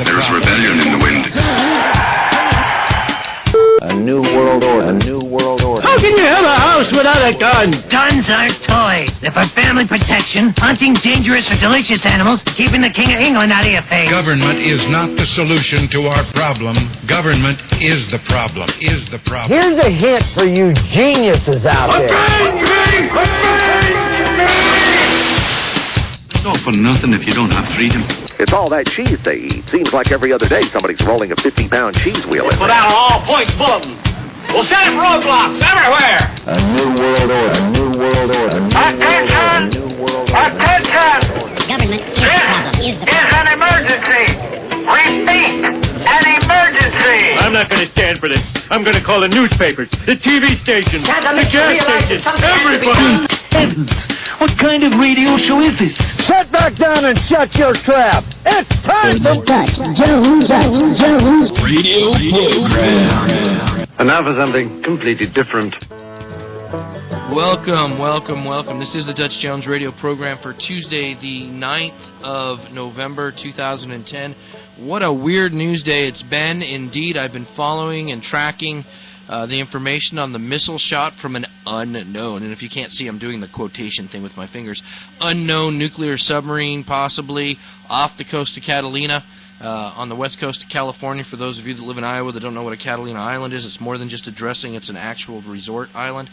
There is rebellion in the wind. A new world order. A new world order. How can you have a house without a gun? Guns aren't toys. They're for family protection, hunting dangerous or delicious animals, keeping the King of England out of your face. Government is not the solution to our problem. Government is the problem. Here's a hint for you geniuses out there. It's all for nothing if you don't have freedom. It's all that cheese they eat. Seems like every other day somebody's rolling a 50-pound cheese wheel in Put there. out all points bulletin. We'll set up roadblocks everywhere. A new world order. A new world order. A new world order. Attention! Government is the problem. Is an emergency. Repeat, an emergency. I'm not going to stand for this. I'm going to call the newspapers, the TV stations, the gas stations, everybody. Heavens, what kind of radio show is this? Sit back down and shut your trap. It's time for Dutch Jones radio program. And now for something completely different. Welcome. This is the Dutch Jones radio program for Tuesday, the 9th of November, 2010. What a weird news day it's been. Indeed, I've been following and tracking the information on the missile shot from an unknown, and if you can't see, I'm doing the quotation thing with my fingers, unknown nuclear submarine, possibly off the coast of Catalina, on the west coast of California. For those of you that live in Iowa that don't know what a Catalina Island is, it's more than just a dressing, it's an actual resort island.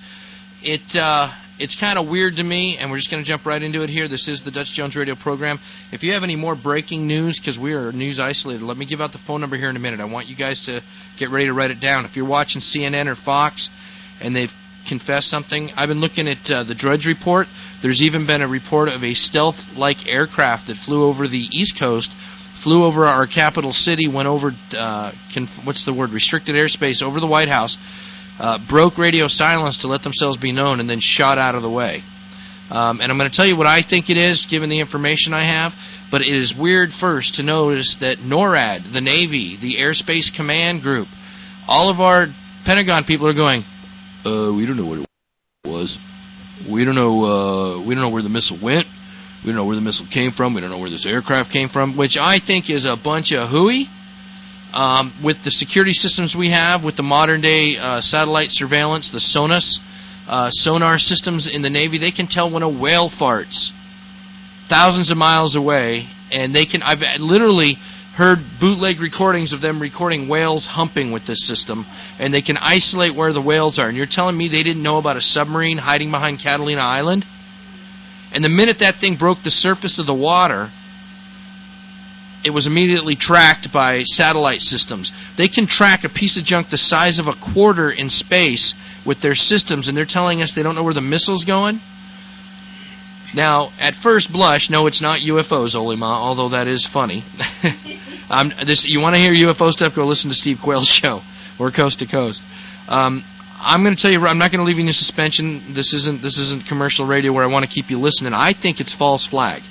It's kind of weird to me, and we're just going to jump right into it here. This is the Dutch Jones radio program. If you have any more breaking news, because we are news isolated, let me give out the phone number here in a minute. I want you guys to get ready to write it down. If you're watching CNN or Fox and they've confessed something, I've been looking at the Drudge Report. There's even been a report of a stealth-like aircraft that flew over the East Coast, flew over our capital city, went over, restricted airspace over the White House, broke radio silence to let themselves be known, and then shot out of the way. And I'm going to tell you what I think it is, given the information I have, but it is weird first to notice that NORAD, the Navy, the Airspace Command Group, all of our Pentagon people are going, we don't know what it was. We don't know where the missile went. We don't know where the missile came from. We don't know where this aircraft came from, which I think is a bunch of hooey. With the security systems we have, with the modern-day satellite surveillance, the SONAS, sonar systems in the Navy, they can tell when a whale farts thousands of miles away, and I've literally heard bootleg recordings of them recording whales humping with this system, and they can isolate where the whales are. And you're telling me they didn't know about a submarine hiding behind Catalina Island? And the minute that thing broke the surface of the water, it was immediately tracked by satellite systems. They can track a piece of junk the size of a quarter in space with their systems, and they're telling us they don't know where the missile's going? Now, at first blush, no, it's not UFOs, Olima, although that is funny. You want to hear UFO stuff, go listen to Steve Quayle's show. We're coast to coast. I'm going to tell you, I'm not going to leave you in suspension. This isn't commercial radio where I want to keep you listening. I think it's false flag.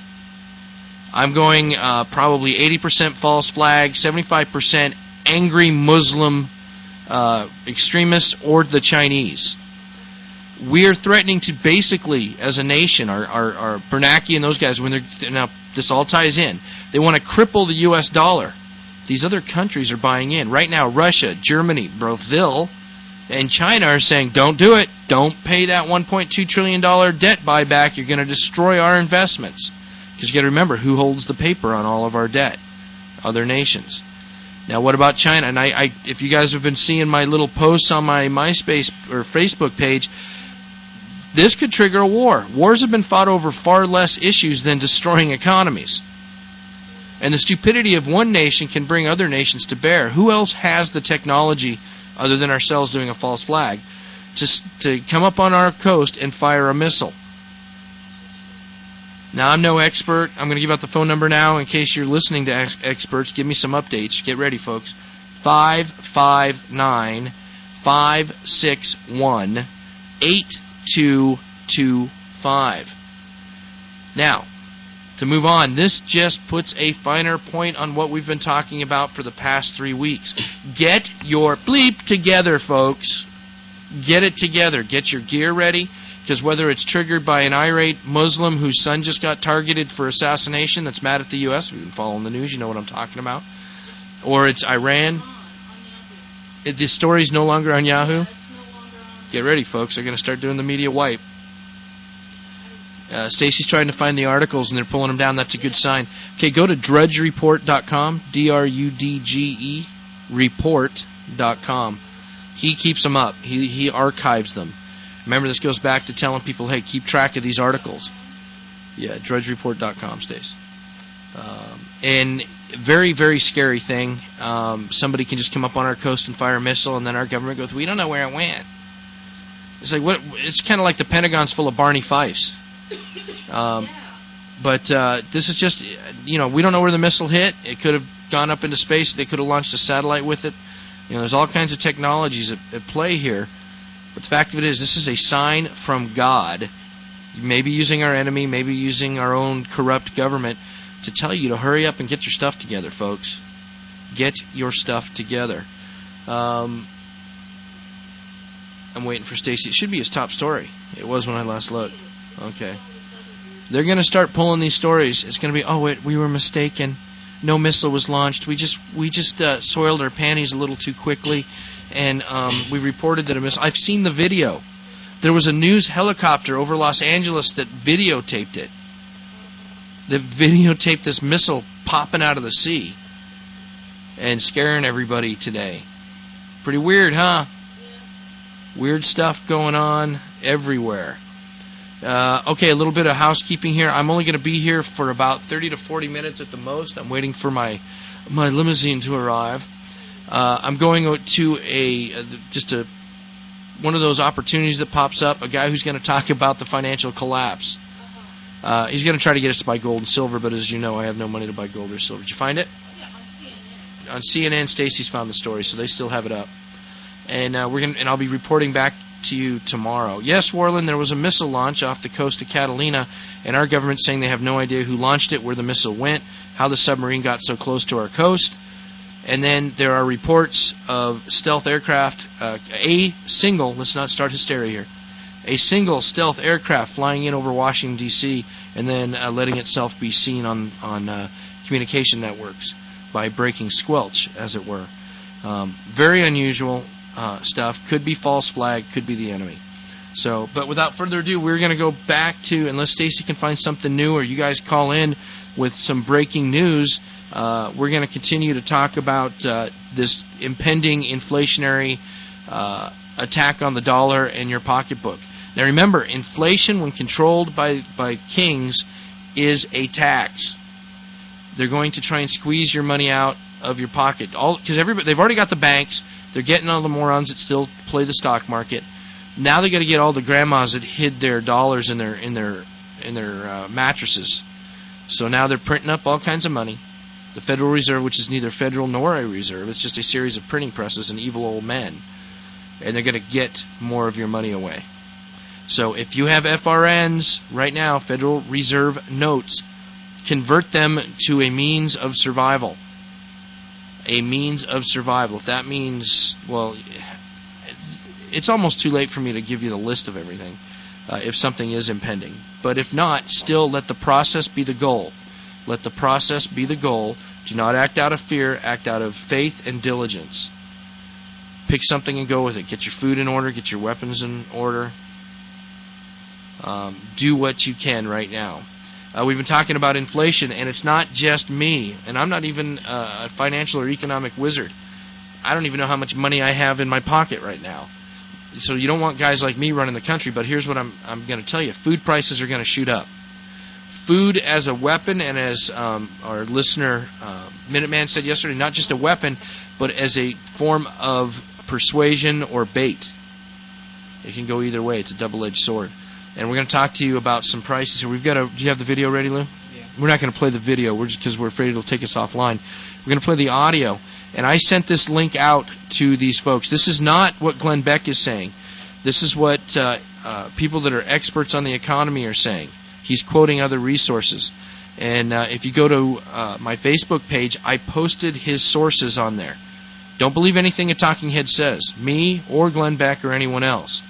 I'm going probably 80% false flag, 75% angry Muslim extremists or the Chinese. We are threatening to basically, as a nation, our Bernanke and those guys, now this all ties in, they want to cripple the U.S. dollar. These other countries are buying in. Right now, Russia, Germany, Brazil, and China are saying, don't do it. Don't pay that $1.2 trillion debt buyback. You're going to destroy our investments. Because you got to remember who holds the paper on all of our debt. Other nations. Now, what about China? And if you guys have been seeing my little posts on my MySpace or Facebook page, this could trigger a war. Wars have been fought over far less issues than destroying economies. And the stupidity of one nation can bring other nations to bear. Who else has the technology, other than ourselves doing a false flag, to come up on our coast and fire a missile? Now, I'm no expert. I'm going to give out the phone number now in case you're listening to experts. Give me some updates. Get ready, folks. 559-561-8225. Now, to move on, this just puts a finer point on what we've been talking about for the past 3 weeks. Get your bleep together, folks. Get it together. Get your gear ready, Because whether it's triggered by an irate Muslim whose son just got targeted for assassination that's mad at the U.S., if you've been following the news, you know what I'm talking about, or it's Iran, the story's no longer on Yahoo. Get ready, folks. They're going to start doing the media wipe. Stacy's trying to find the articles, and they're pulling them down. That's a good sign. Okay, go to drudgereport.com, D-R-U-D-G-E, report.com. He keeps them up. He archives them. Remember, this goes back to telling people, hey, keep track of these articles. Yeah, drudgereport.com, Stace. And very, very scary thing. Somebody can just come up on our coast and fire a missile, and then our government goes, we don't know where it went. It's like what? It's kind of like the Pentagon's full of Barney Fifes. But this is just, we don't know where the missile hit. It could have gone up into space. They could have launched a satellite with it. There's all kinds of technologies at play here. But the fact of it is, this is a sign from God, maybe using our enemy, maybe using our own corrupt government, to tell you to hurry up and get your stuff together, folks. Get your stuff together. I'm waiting for Stacy. It should be his top story. It was when I last looked. Okay. They're going to start pulling these stories. It's going to be, oh, wait, we were mistaken. No missile was launched. We just soiled our panties a little too quickly, and we reported that a missile. I've seen the video. There was a news helicopter over Los Angeles that videotaped it. That videotaped this missile popping out of the sea and scaring everybody today. Pretty weird, huh? Weird stuff going on everywhere. Okay, a little bit of housekeeping here. I'm only going to be here for about 30 to 40 minutes at the most. I'm waiting for my limousine to arrive. I'm going to one of those opportunities that pops up, a guy who's going to talk about the financial collapse. He's going to try to get us to buy gold and silver, but as you know, I have no money to buy gold or silver. Did you find it? Yeah, on CNN. On CNN, Stacy's found the story, so they still have it up. And I'll be reporting back to you tomorrow. Yes, Warland, there was a missile launch off the coast of Catalina, and our government's saying they have no idea who launched it, where the missile went, how the submarine got so close to our coast. And then there are reports of stealth aircraft, let's not start hysteria here, a single stealth aircraft flying in over Washington, D.C., and then letting itself be seen on communication networks by breaking squelch, as it were. Very unusual stuff. Could be false flag, could be the enemy. So, but without further ado, we're going to go back to, unless Stacy can find something new or you guys call in with some breaking news, we're going to continue to talk about this impending inflationary attack on the dollar and your pocketbook. Now remember, inflation, when controlled by kings, is a tax. They're going to try and squeeze your money out of your pocket. Because they've already got the banks. They're getting all the morons that still play the stock market. Now they got to get all the grandmas that hid their dollars in their mattresses. So now they're printing up all kinds of money. The Federal Reserve, which is neither federal nor a reserve, it's just a series of printing presses and evil old men. And they're going to get more of your money away. So if you have FRNs right now, Federal Reserve notes, convert them to a means of survival. A means of survival. If that means, well, it's almost too late for me to give you the list of everything if something is impending. But if not, still let the process be the goal. Let the process be the goal. Do not act out of fear. Act out of faith and diligence. Pick something and go with it. Get your food in order. Get your weapons in order. Do what you can right now. We've been talking about inflation, and it's not just me. And I'm not even a financial or economic wizard. I don't even know how much money I have in my pocket right now. So you don't want guys like me running the country, but here's what I'm going to tell you. Food prices are going to shoot up. Food as a weapon, and as our listener Minuteman said yesterday, not just a weapon, but as a form of persuasion or bait. It can go either way. It's a double-edged sword. And we're going to talk to you about some prices here. Do you have the video ready, Lou? Yeah. We're not going to play the video. Because we're afraid it'll take us offline. We're going to play the audio. And I sent this link out to these folks. This is not what Glenn Beck is saying. This is what people that are experts on the economy are saying. He's quoting other resources. And if you go to my Facebook page, I posted his sources on there. Don't believe anything a talking head says, me or Glenn Beck or anyone else.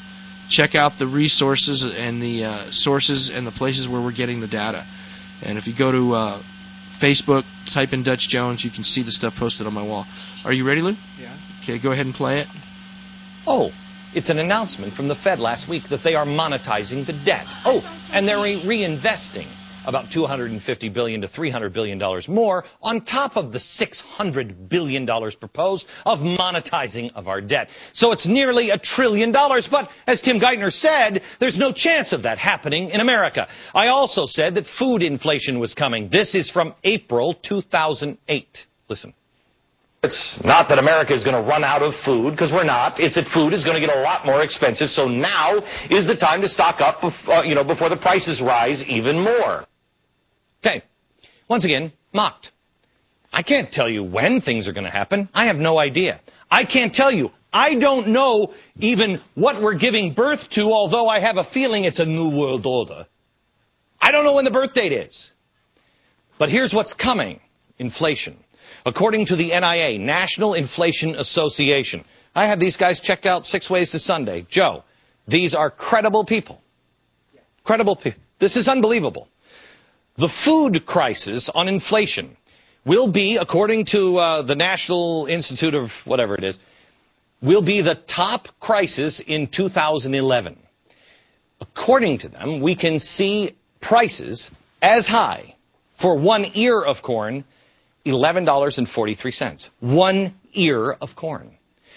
check out the resources and the sources and the places where we're getting the data. And if you go to Facebook, type in Dutch Jones, you can see the stuff posted on my wall. Are you ready, Lou? Yeah. Okay, go ahead and play it. Oh, it's an announcement from the Fed last week that they are monetizing the debt. Oh, and they're reinvesting about $250 billion to $300 billion more on top of the $600 billion proposed of monetizing of our debt. So it's nearly $1 trillion. But as Tim Geithner said, there's no chance of that happening in America. I also said that food inflation was coming. This is from April 2008. Listen. It's not that America is going to run out of food, because we're not. It's that food is going to get a lot more expensive. So now is the time to stock up, before the prices rise even more. Okay. Once again, mocked. I can't tell you when things are going to happen. I have no idea. I can't tell you. I don't know even what we're giving birth to, although I have a feeling it's a new world order. I don't know when the birth date is. But here's what's coming. Inflation. According to the NIA, National Inflation Association, I have these guys checked out 6 ways to Sunday. Joe, these are credible people. Credible people. This is unbelievable. The food crisis on inflation will be, according to the National Institute of whatever it is, will be the top crisis in 2011. According to them, we can see prices as high for 1 ear of corn, $11.43. 1 ear of corn.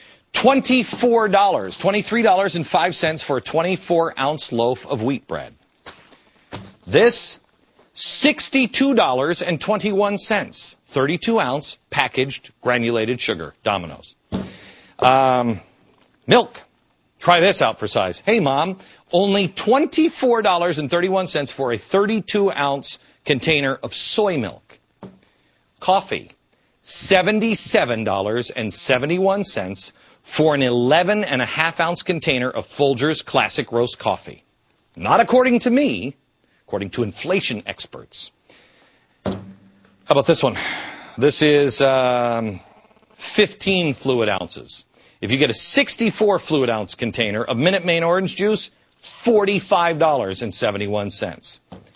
$23.05 for a 24-ounce loaf of wheat bread. This, $62.21. 32-ounce packaged granulated sugar, Domino's. Milk. Try this out for size. Hey, Mom, only $24.31 for a 32-ounce container of soy milk. Coffee, $77.71 for an 11.5-ounce container of Folgers Classic Roast coffee. Not according to me, according to inflation experts. How about this one? This is 15 fluid ounces. If you get a 64 fluid ounce container of Minute Maid orange juice, $45.71.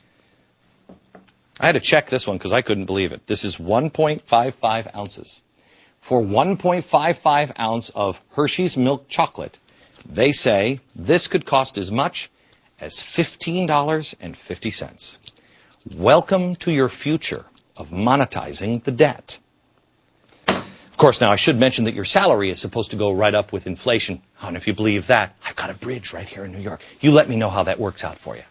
I had to check this one because I couldn't believe it. This is 1.55 ounces. For 1.55 ounce of Hershey's milk chocolate, they say this could cost as much as $15.50. Welcome to your future of monetizing the debt. Of course, now I should mention that your salary is supposed to go right up with inflation. And if you believe that, I've got a bridge right here in New York. You let me know how that works out for you.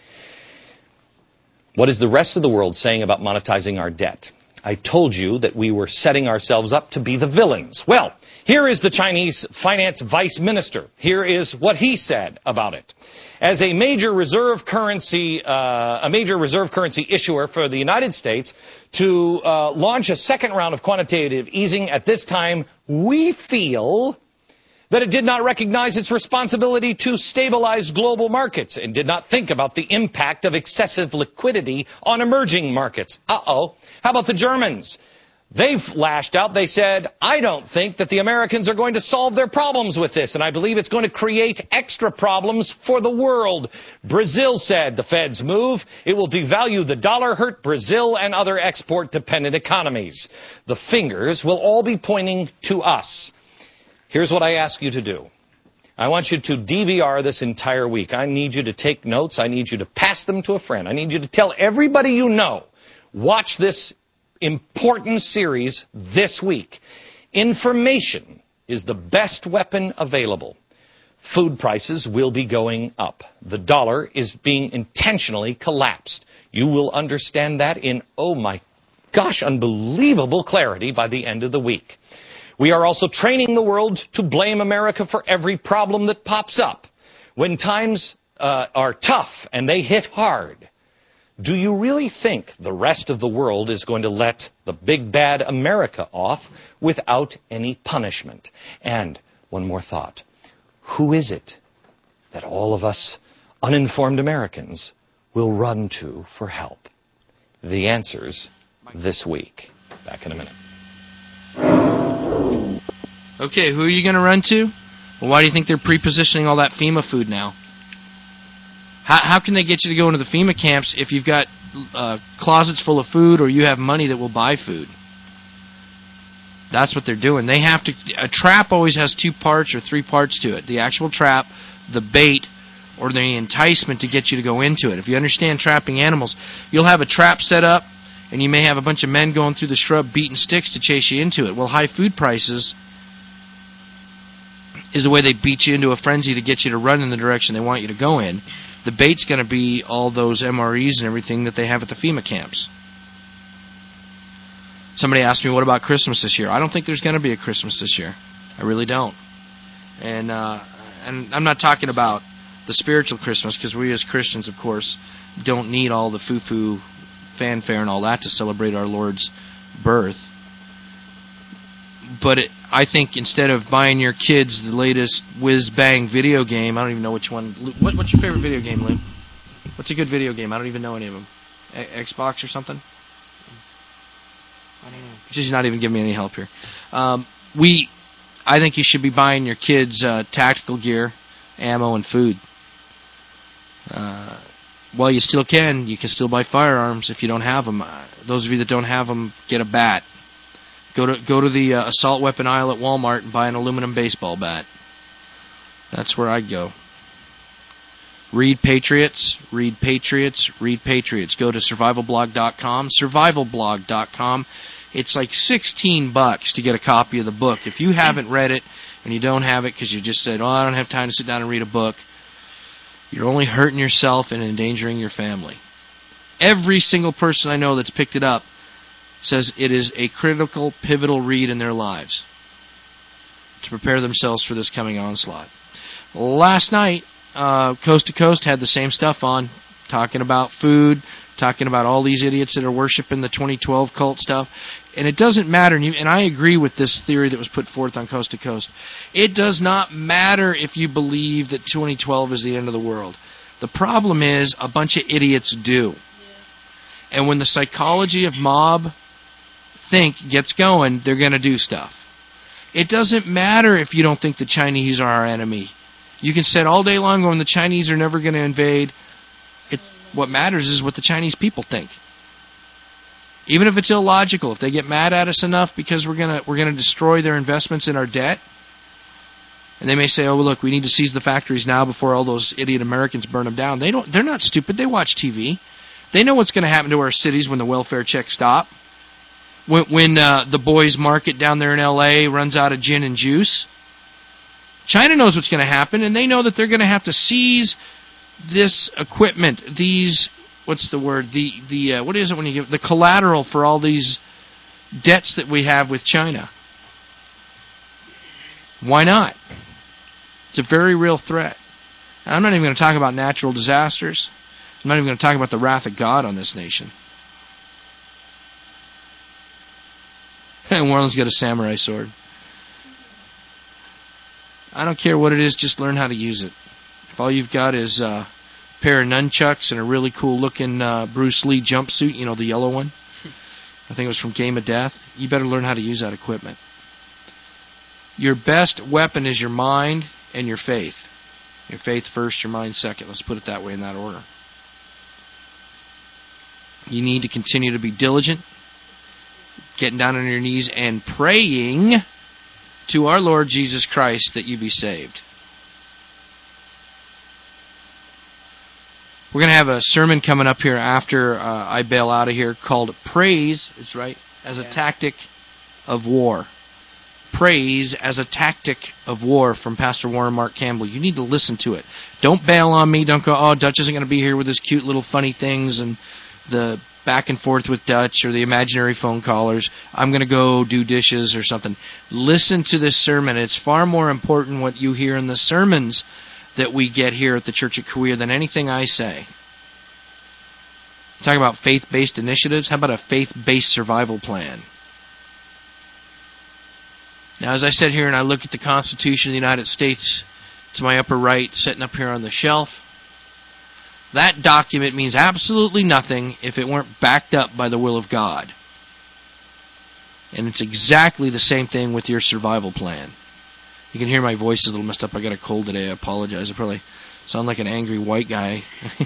What is the rest of the world saying about monetizing our debt? I told you that we were setting ourselves up to be the villains. Well, here is the Chinese finance vice minister. Here is what he said about it. As a major reserve currency issuer for the United States to launch a second round of quantitative easing at this time, we feel that it did not recognize its responsibility to stabilize global markets and did not think about the impact of excessive liquidity on emerging markets. Uh-oh. How about the Germans? They've lashed out. They said, I don't think that the Americans are going to solve their problems with this, and I believe it's going to create extra problems for the world. Brazil said the Fed's move, it will devalue the dollar, hurt Brazil and other export-dependent economies. The fingers will all be pointing to us. Here's what I ask you to do. I want you to DVR this entire week. I need you to take notes. I need you to pass them to a friend. I need you to tell everybody you know, watch this important series this week. Information is the best weapon available. Food prices will be going up. The dollar is being intentionally collapsed. You will understand that in, oh my gosh, unbelievable clarity by the end of the week. We are also training the world to blame America for every problem that pops up. When times are tough and they hit hard, do you really think the rest of the world is going to let the big bad America off without any punishment? And one more thought. Who is it that all of us uninformed Americans will run to for help? The answers this week. Back in a minute. Okay, who are you going to run to? Well, why do you think they're pre-positioning all that FEMA food now? How can they get you to go into the FEMA camps if you've got closets full of food or you have money that will buy food? That's what they're doing. They have to. A trap always has 2 parts or 3 parts to it. The actual trap, the bait, or the enticement to get you to go into it. If you understand trapping animals, you'll have a trap set up, and you may have a bunch of men going through the shrub beating sticks to chase you into it. Well, high food prices is the way they beat you into a frenzy to get you to run in the direction they want you to go in. The bait's going to be all those MREs and everything that they have at the FEMA camps. Somebody asked me, what about Christmas this year? I don't think there's going to be a Christmas this year. I really don't. And I'm not talking about the spiritual Christmas, because we as Christians, of course, don't need all the foo-foo fanfare and all that to celebrate our Lord's birth. But I think instead of buying your kids the latest whiz-bang video game, I don't even know which one. What's your favorite video game, Lou? What's a good video game? I don't even know any of them. Xbox or something? I don't know. She's not even giving me any help here. I think you should be buying your kids tactical gear, ammo, and food. While you still can, you can still buy firearms if you don't have them. Those of you that don't have them, get a bat. Go to the assault weapon aisle at Walmart and buy an aluminum baseball bat. That's where I'd go. Read Patriots, read Patriots, read Patriots. Go to survivalblog.com, survivalblog.com. It's like $16 to get a copy of the book. If you haven't read it and you don't have it because you just said, I don't have time to sit down and read a book, you're only hurting yourself and endangering your family. Every single person I know that's picked it up says it is a critical, pivotal read in their lives to prepare themselves for this coming onslaught. Last night, Coast to Coast had the same stuff on, talking about food, talking about all these idiots that are worshiping the 2012 cult stuff. And it doesn't matter, and I agree with this theory that was put forth on Coast to Coast. It does not matter if you believe that 2012 is the end of the world. The problem is a bunch of idiots do. And when the psychology of mob think gets going, they're going to do stuff. It doesn't matter if you don't think the Chinese are our enemy. You can say all day long going, the Chinese are never going to invade. What matters is what the Chinese people think. Even if it's illogical, if they get mad at us enough because we're gonna destroy their investments in our debt, and they may say, "Oh, well, look, we need to seize the factories now before all those idiot Americans burn them down." They're not stupid. They watch TV. They know what's going to happen to our cities when the welfare checks stop. When the boys' market down there in L.A. runs out of gin and juice. China knows what's going to happen, and they know that they're going to have to seize this equipment, what's the word? What is it when you give the collateral for all these debts that we have with China? Why not? It's a very real threat. And I'm not even going to talk about natural disasters. I'm not even going to talk about the wrath of God on this nation. And Warren's got a samurai sword. I don't care what it is, just learn how to use it. If all you've got is a pair of nunchucks and a really cool-looking Bruce Lee jumpsuit, you know, the yellow one, I think it was from Game of Death, you better learn how to use that equipment. Your best weapon is your mind and your faith. Your faith first, your mind second. Let's put it that way in that order. You need to continue to be diligent, getting down on your knees and praying to our Lord Jesus Christ that you be saved. We're going to have a sermon coming up here after I bail out of here called Praise, it's right, as a Tactic of War. Praise as a Tactic of War from Pastor Warren Mark Campbell. You need to listen to it. Don't bail on me. Don't go, oh, Dutch isn't going to be here with his cute little funny things and the back and forth with Dutch or the imaginary phone callers. I'm going to go do dishes or something. Listen to this sermon. It's far more important what you hear in the sermons that we get here at the Church at Kauai than anything I say. Talk about faith-based initiatives. How about a faith-based survival plan? Now, as I sit here and I look at the Constitution of the United States to my upper right, sitting up here on the shelf, that document means absolutely nothing if it weren't backed up by the will of God. And it's exactly the same thing with your survival plan. You can hear my voice is a little messed up. I got a cold today. I apologize. I probably sound like an angry white guy.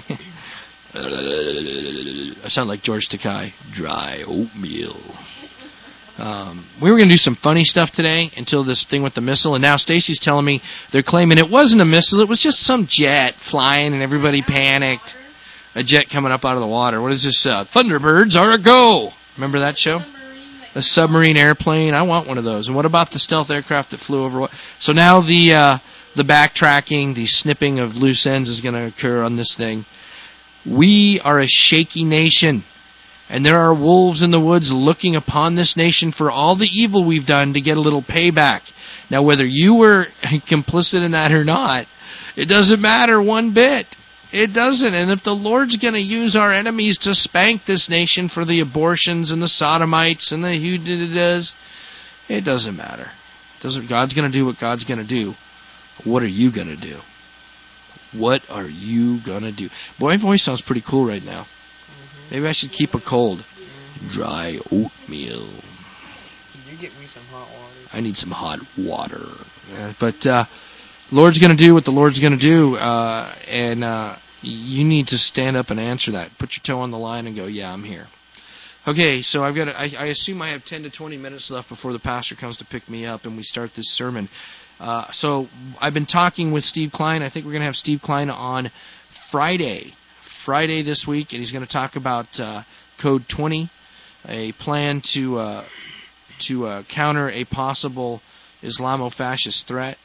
I sound like George Takei. Dry oatmeal. We were going to do some funny stuff today until this thing with the missile, and now Stacy's telling me they're claiming it wasn't a missile, it was just some jet flying, and everybody panicked. A jet coming up out of the water. What is this? Thunderbirds are a go. Remember that show? A submarine airplane. I want one of those. And what about the stealth aircraft that flew over? So now the backtracking, the snipping of loose ends is going to occur on this thing. We are a shaky nation, and there are wolves in the woods looking upon this nation for all the evil we've done to get a little payback. Now, whether you were complicit in that or not, it doesn't matter one bit. It doesn't. And if the Lord's going to use our enemies to spank this nation for the abortions and the sodomites and the who-did-it-does, it doesn't matter. God's going to do what God's going to do. What are you going to do? What are you going to do? Boy, my voice sounds pretty cool right now. Maybe I should keep a cold. Dry oatmeal. Can you get me some hot water? I need some hot water. But Lord's going to do what the Lord's going to do, and you need to stand up and answer that. Put your toe on the line and go, yeah, I'm here. Okay, so I assume I have 10 to 20 minutes left before the pastor comes to pick me up and we start this sermon. So I've been talking with Steve Klein. I think we're going to have Steve Klein on Friday this week, and he's going to talk about Code 20, a plan to counter a possible Islamo-fascist threat.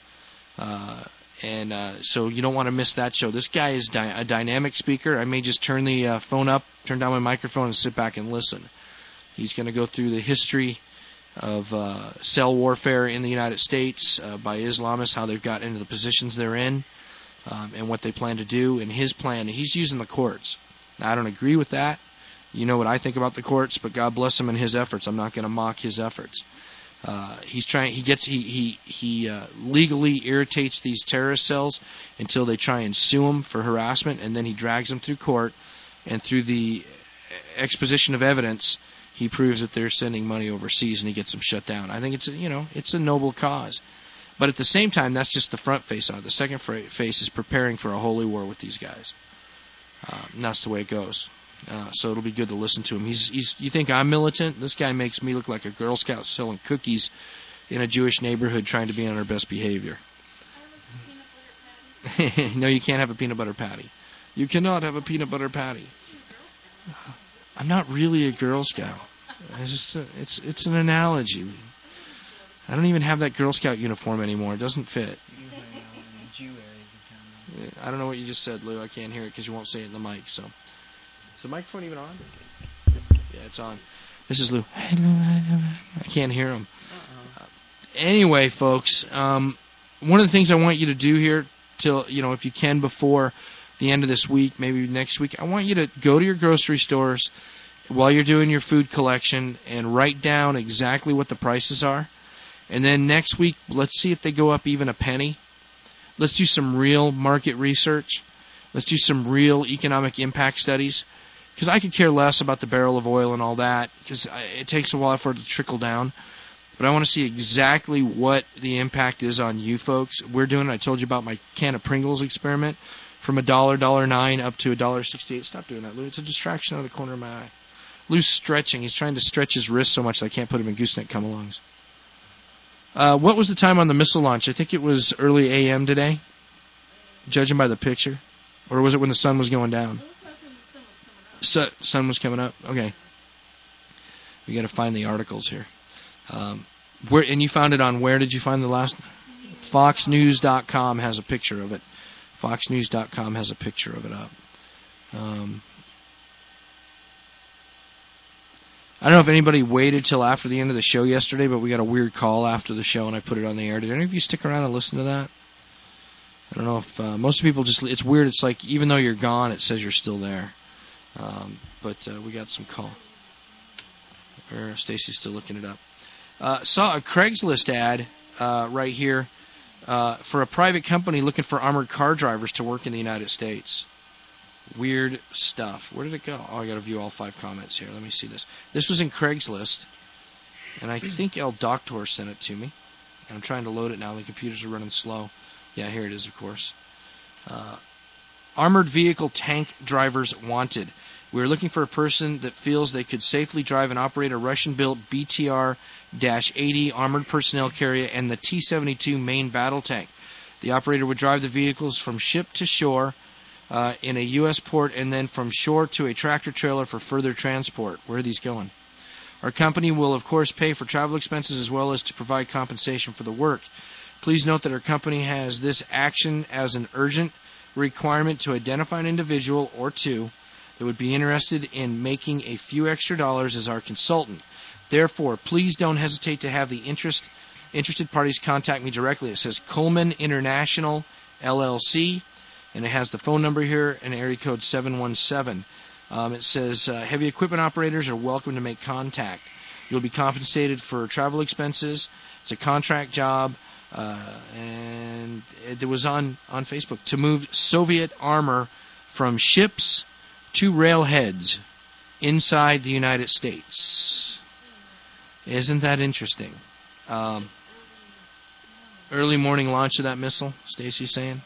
So you don't want to miss that show. This guy is a dynamic speaker. I may just turn the phone up, turn down my microphone, and sit back and listen. He's going to go through the history of cell warfare in the United States by Islamists, how they've got into the positions they're in, and what they plan to do. And his plan, he's using the courts. Now, I don't agree with that. You know what I think about the courts, but God bless him in his efforts. I'm not going to mock his efforts. He legally irritates these terrorist cells until they try and sue him for harassment, and then he drags them through court, and through the exposition of evidence, he proves that they're sending money overseas, and he gets them shut down. I think it's a noble cause. But at the same time, that's just the front face on it. The second face is preparing for a holy war with these guys. And that's the way it goes. So it'll be good to listen to him. You think I'm militant? This guy makes me look like a Girl Scout selling cookies in a Jewish neighborhood trying to be on our best behavior. No, you can't have a peanut butter patty. You cannot have a peanut butter patty. I'm not really a Girl Scout. It's an analogy. I don't even have that Girl Scout uniform anymore. It doesn't fit. I don't know what you just said, Lou. I can't hear it because you won't say it in the mic. So, is the microphone even on? Yeah, it's on. This is Lou. I can't hear him. Anyway, folks, one of the things I want you to do here, till if you can before the end of this week, maybe next week, I want you to go to your grocery stores while you're doing your food collection and write down exactly what the prices are. And then next week, let's see if they go up even a penny. Let's do some real market research. Let's do some real economic impact studies. Because I could care less about the barrel of oil and all that, because it takes a while for it to trickle down. But I want to see exactly what the impact is on you folks. We're doing it. I told you about my can of Pringles experiment. From $1.09 up to $1.68. Stop doing that, Lou. It's a distraction out of the corner of my eye. Lou's stretching. He's trying to stretch his wrist so much that I can't put him in gooseneck come-alongs. What was the time on the missile launch? I think it was early a.m. today, judging by the picture. Or was it when the sun was going down? It looked like when the sun was coming up. Sun was coming up? Okay. We got to find the articles here. And you found it on where did you find the last? FoxNews.com has a picture of it. FoxNews.com has a picture of it up. I don't know if anybody waited till after the end of the show yesterday, but we got a weird call after the show, and I put it on the air. Did any of you stick around and listen to that? I don't know if most people just... It's weird. It's like even though you're gone, it says you're still there. But we got some call. Stacy's still looking it up. Saw a Craigslist ad right here for a private company looking for armored car drivers to work in the United States. Weird stuff. Where did it go? Oh, I got to view all 5 comments here. Let me see this. This was in Craigslist, and I think El Doctor sent it to me. And I'm trying to load it now. The computers are running slow. Yeah, here it is, of course. Armored vehicle tank drivers wanted. We're looking for a person that feels they could safely drive and operate a Russian-built BTR-80 armored personnel carrier and the T-72 main battle tank. The operator would drive the vehicles from ship to shore in a U.S. port and then from shore to a tractor-trailer for further transport. Where are these going? Our company will, of course, pay for travel expenses as well as to provide compensation for the work. Please note that our company has this action as an urgent requirement to identify an individual or two that would be interested in making a few extra dollars as our consultant. Therefore, please don't hesitate to have the interested parties contact me directly. It says Coleman International LLC, and it has the phone number here and area code 717. It says heavy equipment operators are welcome to make contact. You'll be compensated for travel expenses. It's a contract job. And it was on Facebook, to move Soviet armor from ships to railheads inside the United States. Isn't that interesting? Early morning launch of that missile, Stacy's saying.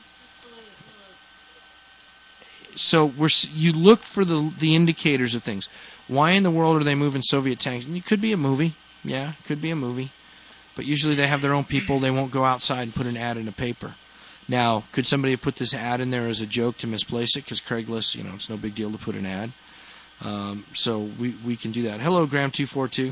So you look for the indicators of things. Why in the world are they moving Soviet tanks? And it could be a movie. Yeah, it could be a movie. But usually they have their own people. They won't go outside and put an ad in a paper. Now, could somebody have put this ad in there as a joke to misplace it? Because Craigslist, it's no big deal to put an ad. So we can do that. Hello, Graham242.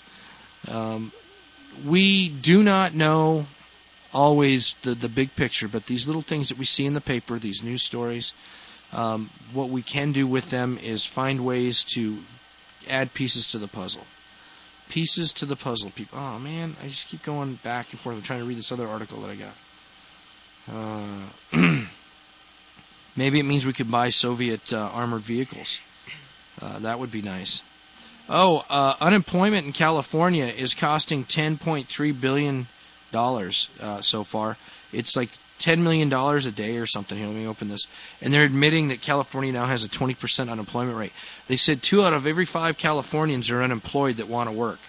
We do not know always the big picture, but these little things that we see in the paper, these news stories, what we can do with them is find ways to add pieces to the puzzle. Pieces to the puzzle, people. Oh, man, I just keep going back and forth. I'm trying to read this other article that I got. Maybe it means we could buy Soviet armored vehicles. That would be nice. Unemployment in California is costing $10.3 billion so far. It's like $10 million a day or something. Here, let me open this. And they're admitting that California now has a 20% unemployment rate. They said 2 out of every 5 Californians are unemployed that want to work.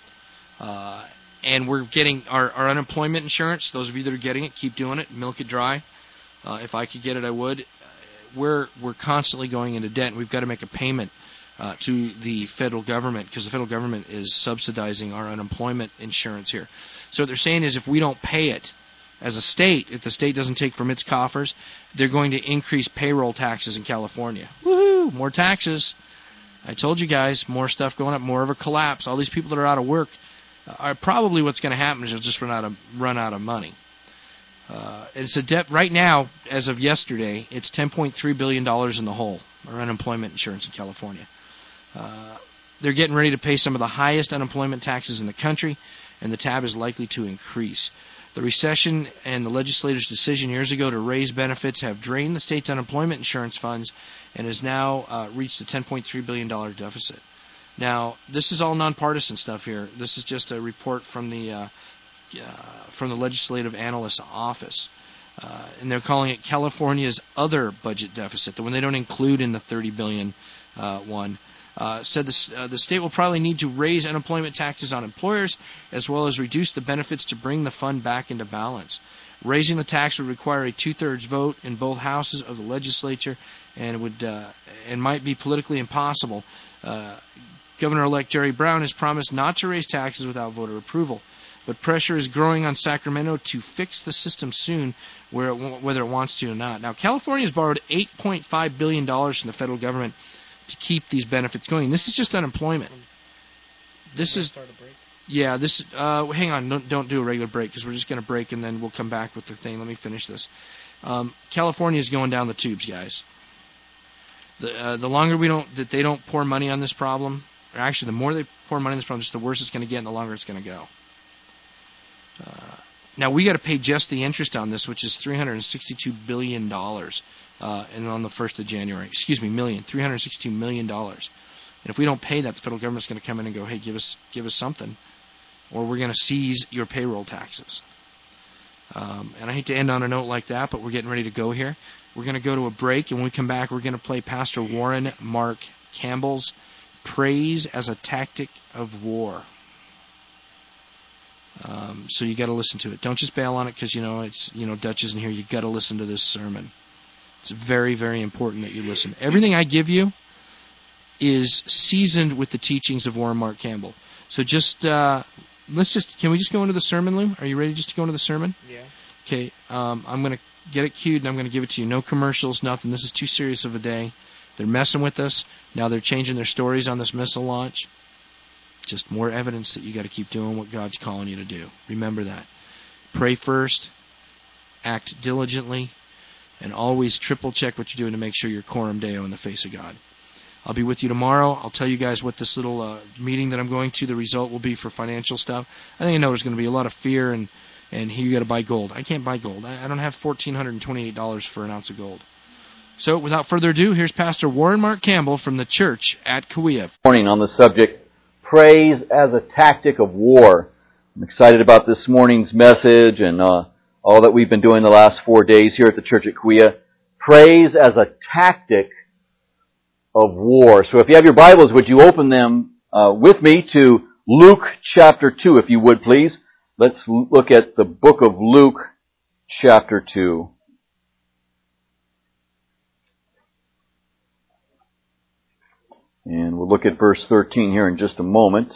And we're getting our unemployment insurance. Those of you that are getting it, keep doing it. Milk it dry. If I could get it, I would. We're constantly going into debt, and we've got to make a payment to the federal government because the federal government is subsidizing our unemployment insurance here. So what they're saying is if we don't pay it, as a state, if the state doesn't take from its coffers, they're going to increase payroll taxes in California. Woohoo! More taxes. I told you guys, more stuff going up, more of a collapse. All these people that are out of work are probably what's going to happen is they'll just run out of money. It's a debt right now, as of yesterday, it's $10.3 billion in the hole, our unemployment insurance in California. They're getting ready to pay some of the highest unemployment taxes in the country, and the tab is likely to increase. The recession and the legislature's decision years ago to raise benefits have drained the state's unemployment insurance funds and has now reached a $10.3 billion deficit. Now, this is all nonpartisan stuff here. This is just a report from the Legislative Analyst's Office. And they're calling it California's other budget deficit, the one they don't include in the $30 billion one. Said the state will probably need to raise unemployment taxes on employers as well as reduce the benefits to bring the fund back into balance. Raising the tax would require a 2/3 vote in both houses of the legislature and might be politically impossible. Governor-elect Jerry Brown has promised not to raise taxes without voter approval, but pressure is growing on Sacramento to fix the system soon, whether it wants to or not. Now, California has borrowed $8.5 billion from the federal government to keep these benefits going. This is just unemployment. This is start a break? Yeah. This. Hang on. Don't do a regular break because we're just going to break and then we'll come back with the thing. Let me finish this. California is going down the tubes, guys. The longer they don't pour money on this problem, or actually the more they pour money on this problem, just the worse it's going to get and the longer it's going to go. Now we got to pay just the interest on this, which is $362 billion. And on the 1st of January, $362 million. And if we don't pay that, the federal government's going to come in and go, hey, give us something, or we're going to seize your payroll taxes. And I hate to end on a note like that, but we're getting ready to go here. We're going to go to a break, and when we come back, we're going to play Pastor Warren Mark Campbell's Praise as a Tactic of War. So you got to listen to it. Don't just bail on it because it's Dutch isn't here. You got to listen to this sermon. It's very, very important that you listen. Everything I give you is seasoned with the teachings of Warren Mark Campbell. So just can we just go into the sermon, Lou? Are you ready just to go into the sermon? Yeah. Okay. I'm going to get it queued and I'm going to give it to you. No commercials, nothing. This is too serious of a day. They're messing with us. Now they're changing their stories on this missile launch. Just more evidence that you got to keep doing what God's calling you to do. Remember that. Pray first, act diligently, and always triple check what you're doing to make sure you're coram deo in the face of God. I'll be with you tomorrow. I'll tell you guys what this little meeting that I'm going to, the result will be for financial stuff. I think I know there's going to be a lot of fear and here you got to buy gold. I can't buy gold. I don't have $1,428 for an ounce of gold. So without further ado, here's Pastor Warren Mark Campbell from the church at Kauai. Morning on the subject, praise as a tactic of war. I'm excited about this morning's message and all that we've been doing the last 4 days here at the church at Kauai. Praise as a tactic of war. So if you have your Bibles, would you open them with me to Luke chapter 2, if you would please. Let's look at the book of Luke chapter 2. And we'll look at verse 13 here in just a moment.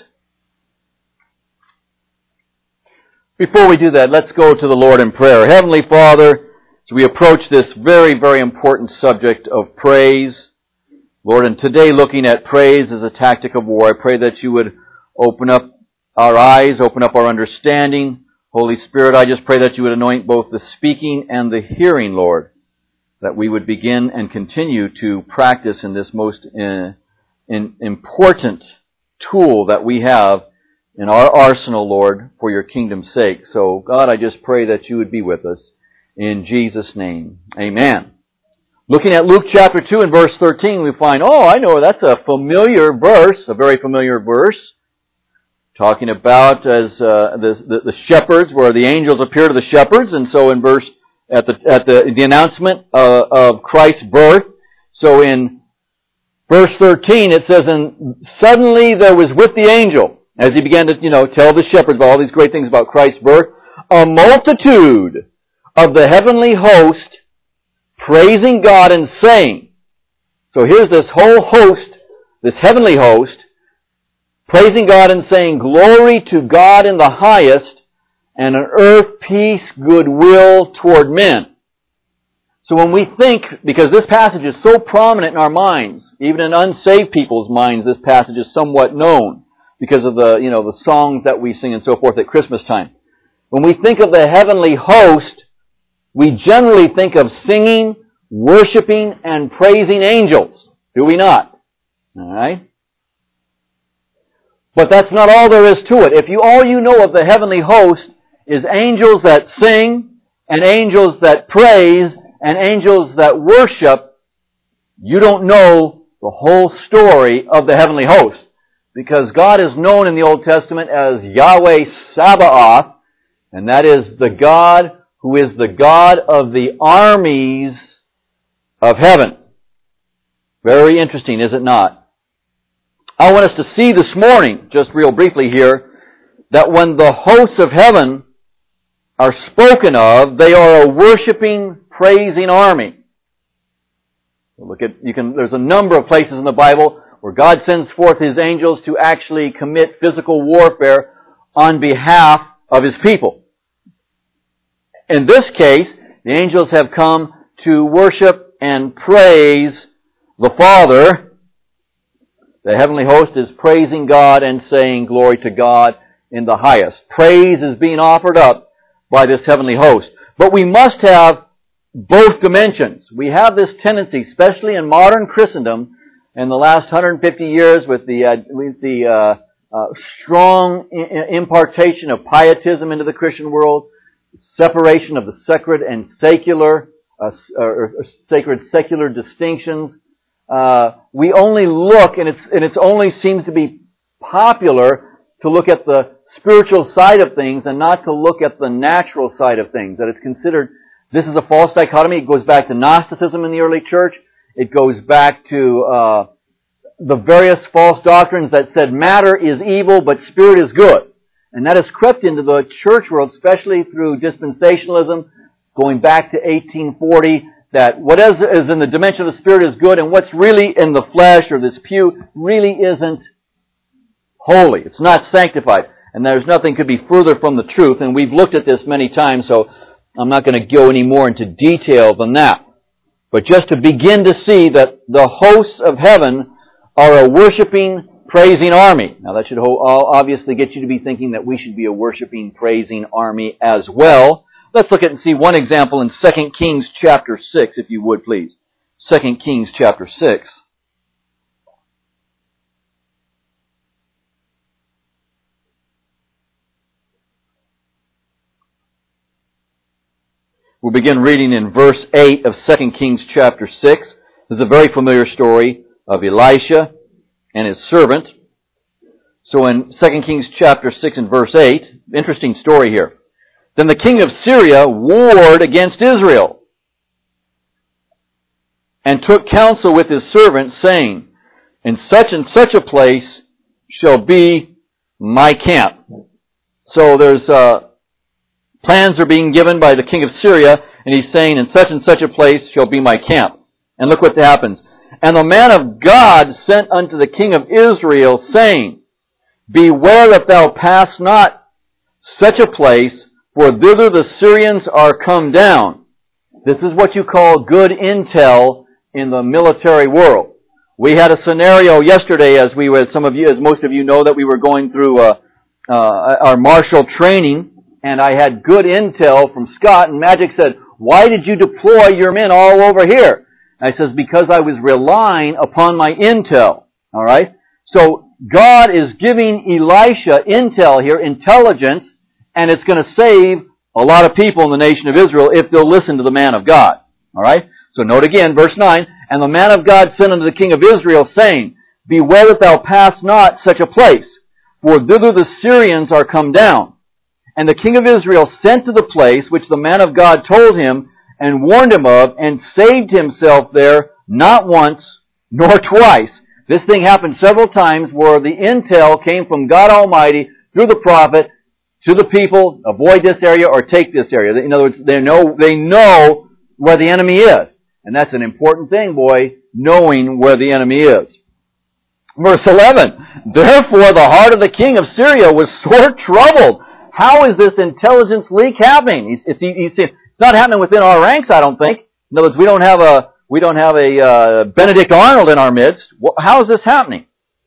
Before we do that, let's go to the Lord in prayer. Heavenly Father, as we approach this very, very important subject of praise, Lord, and today looking at praise as a tactic of war, I pray that you would open up our eyes, open up our understanding. Holy Spirit, I just pray that you would anoint both the speaking and the hearing, Lord, that we would begin and continue to practice in this most important tool that we have in our arsenal, Lord, for your kingdom's sake. So, God, I just pray that you would be with us. In Jesus' name, amen. Looking at Luke chapter 2 and verse 13, we find, I know, that's a familiar verse, a very familiar verse, talking about as the shepherds, where the angels appear to the shepherds, and so in verse, at the announcement of Christ's birth, so in Verse 13, it says, and suddenly there was with the angel, as he began to, tell the shepherds all these great things about Christ's birth, a multitude of the heavenly host praising God and saying. So here's this whole host, this heavenly host, praising God and saying, glory to God in the highest, and on earth peace, goodwill toward men. So when we think, because this passage is so prominent in our minds, even in unsaved people's minds, this passage is somewhat known because of the songs that we sing and so forth at Christmas time. When we think of the heavenly host, we generally think of singing, worshiping, and praising angels. Do we not? All right? But that's not all there is to it. If all you know of the heavenly host is angels that sing, and angels that praise, and angels that worship, you don't know the whole story of the heavenly host. Because God is known in the Old Testament as Yahweh Sabaoth, and that is the God who is the God of the armies of heaven. Very interesting, is it not? I want us to see this morning, just real briefly here, that when the hosts of heaven are spoken of, they are a worshiping, praising army. There's a number of places in the Bible where God sends forth His angels to actually commit physical warfare on behalf of His people. In this case, the angels have come to worship and praise the Father. The heavenly host is praising God and saying glory to God in the highest. Praise is being offered up by this heavenly host. But we must have both dimensions. We have this tendency, especially in modern Christendom, in the last 150 years with the strong impartation of pietism into the Christian world, separation of the sacred and secular, or sacred-secular distinctions. We only look, and it only seems to be popular to look at the spiritual side of things and not to look at the natural side of things. That it's considered, this is a false dichotomy. It goes back to Gnosticism in the early church. It goes back to the various false doctrines that said matter is evil but spirit is good. And that has crept into the church world, especially through dispensationalism, going back to 1840, that what is in the dimension of the Spirit is good, and what's really in the flesh or this pew really isn't holy. It's not sanctified. And there's nothing could be further from the truth. And we've looked at this many times, so I'm not going to go any more into detail than that. But just to begin to see that the hosts of heaven are a worshiping, praising army. Now that should obviously get you to be thinking that we should be a worshiping, praising army as well. Let's look at and see one example in 2 Kings chapter 6, if you would please. 2 Kings chapter 6. We'll begin reading in verse 8 of 2 Kings chapter 6. This is a very familiar story of Elisha and his servant. So in 2 Kings chapter 6 and verse 8, interesting story here. Then the king of Syria warred against Israel and took counsel with his servants, saying, in such and such a place shall be my camp. So there's plans are being given by the king of Syria, and he's saying, in such and such a place shall be my camp. And look what happens. And the man of God sent unto the king of Israel, saying, beware that thou pass not such a place, for thither the Syrians are come down. This is what you call good intel in the military world. We had a scenario yesterday, as most of you know, that we were going through our martial training, and I had good intel from Scott, and Magic said, why did you deploy your men all over here? And I says, because I was relying upon my intel. All right? So God is giving Elisha intel here, intelligence, and it's going to save a lot of people in the nation of Israel if they'll listen to the man of God. All right? So note again, verse 9, and the man of God sent unto the king of Israel, saying, beware that thou pass not such a place, for thither the Syrians are come down. And the king of Israel sent to the place which the man of God told him, and warned him of, and saved himself there not once nor twice. This thing happened several times where the intel came from God Almighty through the prophet to the people, avoid this area or take this area. In other words, they know where the enemy is. And that's an important thing, boy, knowing where the enemy is. Verse 11, therefore the heart of the king of Syria was sore troubled. How is this intelligence leak happening? It's not happening within our ranks, I don't think. In other words, we don't have a Benedict Arnold in our midst. How is this happening?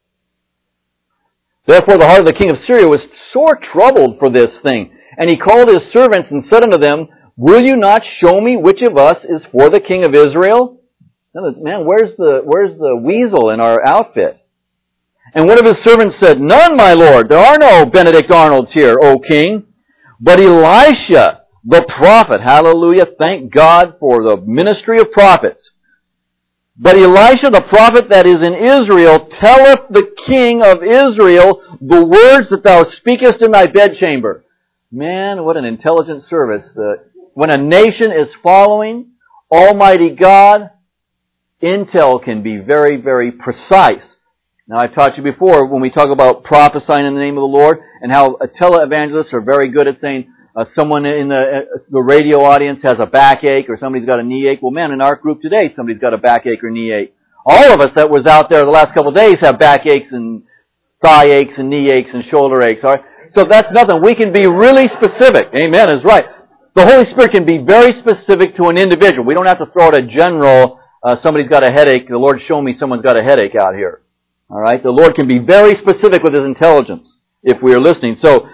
Therefore the heart of the king of Syria was sore troubled for this thing. And he called his servants and said unto them, will you not show me which of us is for the king of Israel? Man, where's the weasel in our outfit? And one of his servants said, none, my lord. There are no Benedict Arnolds here, O king. But Elisha, the prophet, hallelujah, thank God for the ministry of prophets. But Elisha, the prophet that is in Israel, telleth the king of Israel the words that thou speakest in thy bedchamber. Man, what an intelligent service. When a nation is following Almighty God, intel can be very, very precise. Now, I've taught you before when we talk about prophesying in the name of the Lord and how televangelists are very good at saying someone in the radio audience has a backache or somebody's got a knee ache. Well, man, in our group today, somebody's got a backache or knee ache. All of us that was out there the last couple of days have backaches and thigh aches and knee aches and shoulder aches. All right? So that's nothing. We can be really specific. Amen is right. The Holy Spirit can be very specific to an individual. We don't have to throw out a general, somebody's got a headache. The Lord showed me someone's got a headache out here. All right? The Lord can be very specific with His intelligence if we are listening. So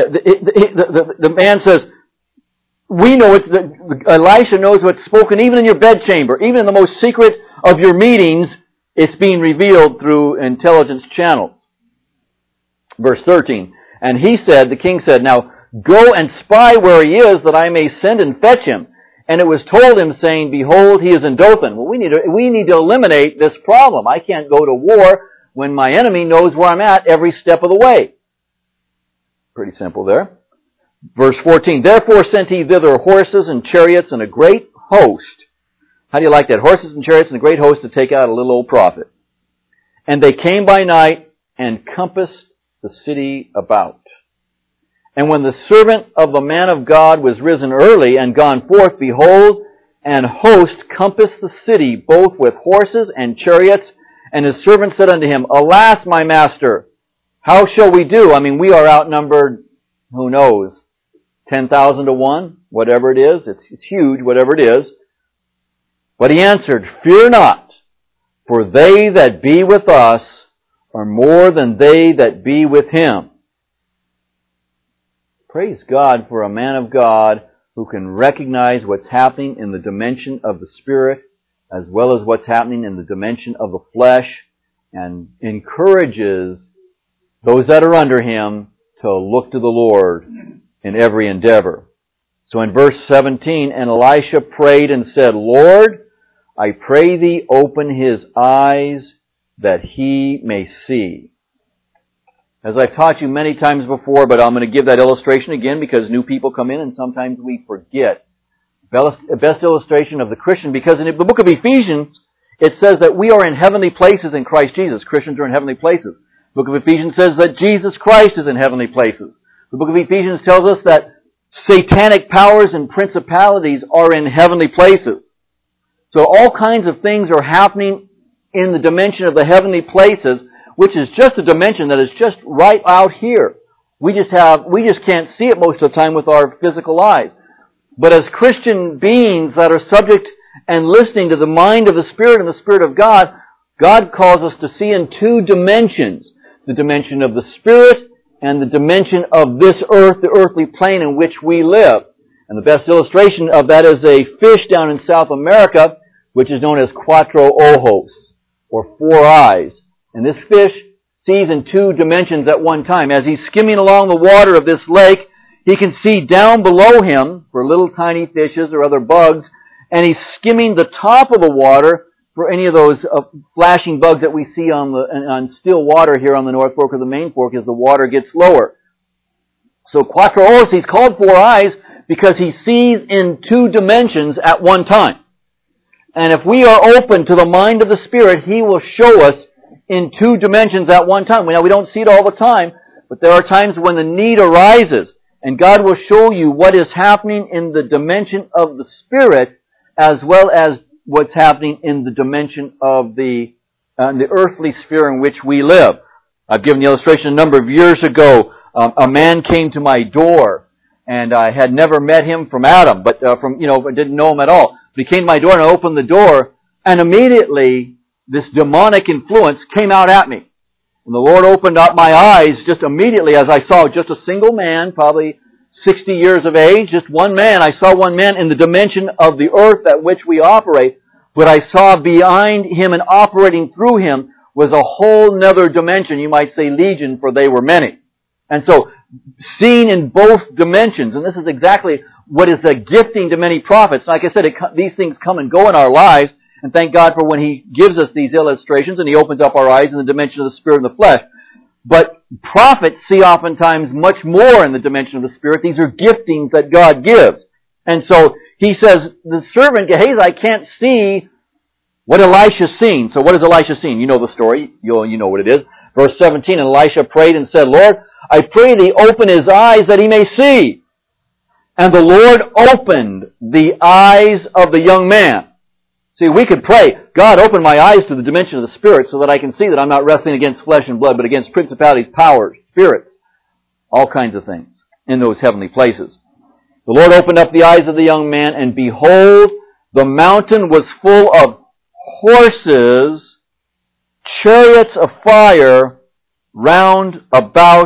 the man says, we know Elisha knows what's spoken even in your bedchamber, even in the most secret of your meetings, it's being revealed through intelligence channels. Verse 13, and he said, the king said, now go and spy where he is, that I may send and fetch him. And it was told him, saying, behold, he is in Dothan. Well, we need to eliminate this problem. I can't go to war when my enemy knows where I'm at every step of the way. Pretty simple there. Verse 14, therefore sent he thither horses and chariots and a great host. How do you like that? Horses and chariots and a great host to take out a little old prophet. And they came by night and compassed the city about. And when the servant of the man of God was risen early and gone forth, behold, an host compassed the city, both with horses and chariots. And his servant said unto him, Alas, my master, how shall we do? I mean, we are outnumbered, who knows, 10,000 to 1, whatever it is. It's huge, whatever it is. But he answered, Fear not, for they that be with us are more than they that be with him. Praise God for a man of God who can recognize what's happening in the dimension of the Spirit as well as what's happening in the dimension of the flesh, and encourages those that are under him to look to the Lord in every endeavor. So in verse 17, and Elisha prayed and said, Lord, I pray thee open his eyes that he may see. As I've taught you many times before, but I'm going to give that illustration again because new people come in and sometimes we forget. Best illustration of the Christian, because in the book of Ephesians, it says that we are in heavenly places in Christ Jesus. Christians are in heavenly places. The book of Ephesians says that Jesus Christ is in heavenly places. The book of Ephesians tells us that satanic powers and principalities are in heavenly places. So all kinds of things are happening in the dimension of the heavenly places, which is just a dimension that is just right out here. We just can't see it most of the time with our physical eyes. But as Christian beings that are subject and listening to the mind of the Spirit and the Spirit of God, God calls us to see in two dimensions. The dimension of the Spirit and the dimension of this earth, the earthly plane in which we live. And the best illustration of that is a fish down in South America, which is known as Cuatro Ojos, or four eyes. And this fish sees in two dimensions at one time. As he's skimming along the water of this lake, he can see down below him for little tiny fishes or other bugs, and he's skimming the top of the water for any of those flashing bugs that we see on still water here on the North Fork or the Main Fork as the water gets lower. So Cuatro Ojos, he's called four eyes because he sees in two dimensions at one time. And if we are open to the mind of the Spirit, he will show us in two dimensions at one time. Now, we don't see it all the time, but there are times when the need arises, and God will show you what is happening in the dimension of the Spirit as well as what's happening in the dimension of the earthly sphere in which we live. I've given the illustration a number of years ago. A man came to my door, and I had never met him from Adam, but I didn't know him at all. But he came to my door, and I opened the door, and immediately this demonic influence came out at me. And the Lord opened up my eyes just immediately as I saw just a single man, probably 60 years of age, just one man. I saw one man in the dimension of the earth at which we operate, but I saw behind him and operating through him was a whole nother dimension. You might say legion, for they were many. And so, seen in both dimensions, and this is exactly what is a gifting to many prophets. Like I said, these things come and go in our lives, and thank God for when He gives us these illustrations and He opens up our eyes in the dimension of the Spirit and the flesh. But prophets see oftentimes much more in the dimension of the Spirit. These are giftings that God gives. And so he says, the servant Gehazi, I can't see what Elisha's seen. So what has Elisha seen? You know the story. You know what it is. Verse 17, and Elisha prayed and said, Lord, I pray thee open his eyes that he may see. And the Lord opened the eyes of the young man. See, we could pray, God, open my eyes to the dimension of the Spirit so that I can see that I'm not wrestling against flesh and blood, but against principalities, powers, spirits, all kinds of things in those heavenly places. The Lord opened up the eyes of the young man, and behold, the mountain was full of horses, chariots of fire, round about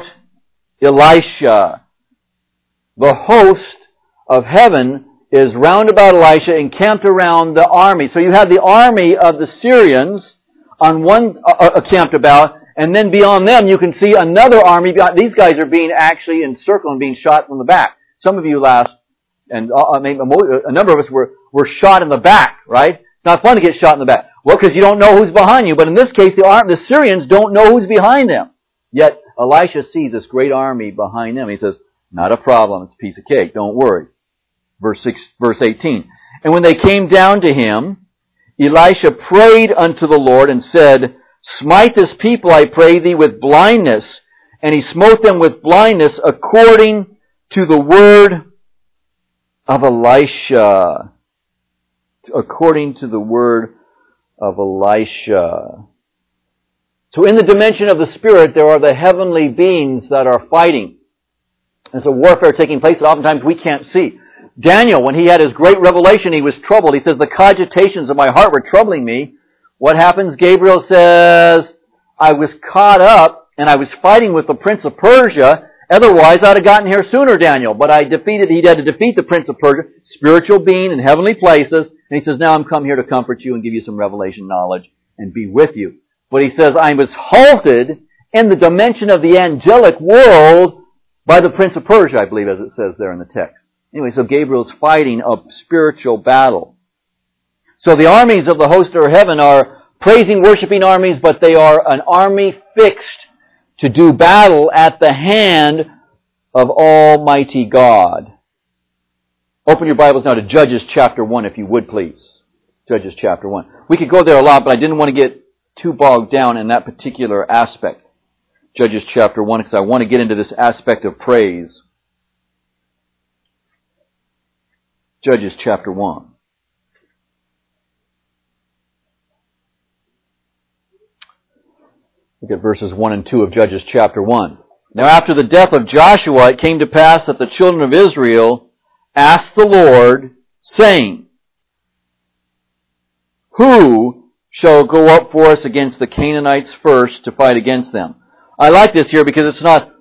Elisha. The host of heaven is round about Elisha, encamped around the army. So you have the army of the Syrians on one camped about, and then beyond them you can see another army. These guys are being actually encircled and being shot from the back. Some of you a number of us were shot in the back, right? It's not fun to get shot in the back. Well, because you don't know who's behind you. But in this case, the Syrians don't know who's behind them. Yet Elisha sees this great army behind them. He says, not a problem. It's a piece of cake. Don't worry. Verse 18. And when they came down to him, Elisha prayed unto the Lord and said, Smite this people, I pray thee, with blindness. And he smote them with blindness according to the word of Elisha. According to the word of Elisha. So in the dimension of the Spirit, there are the heavenly beings that are fighting. There's a warfare taking place that oftentimes we can't see. Daniel, when he had his great revelation, he was troubled. He says, the cogitations of my heart were troubling me. What happens? Gabriel says, I was caught up and I was fighting with the prince of Persia. Otherwise, I'd have gotten here sooner, Daniel. But he had to defeat the prince of Persia, spiritual being in heavenly places. And he says, now I'm come here to comfort you and give you some revelation knowledge and be with you. But he says, I was halted in the dimension of the angelic world by the prince of Persia, I believe, as it says there in the text. Anyway, so Gabriel's fighting a spiritual battle. So the armies of the host of heaven are praising, worshiping armies, but they are an army fixed to do battle at the hand of Almighty God. Open your Bibles now to Judges chapter 1, if you would, please. Judges chapter 1. We could go there a lot, but I didn't want to get too bogged down in that particular aspect. Judges chapter 1, because I want to get into this aspect of praise. Judges chapter 1. Look at verses 1 and 2 of Judges chapter 1. Now after the death of Joshua, it came to pass that the children of Israel asked the Lord, saying, who shall go up for us against the Canaanites first to fight against them? I like this here because it's not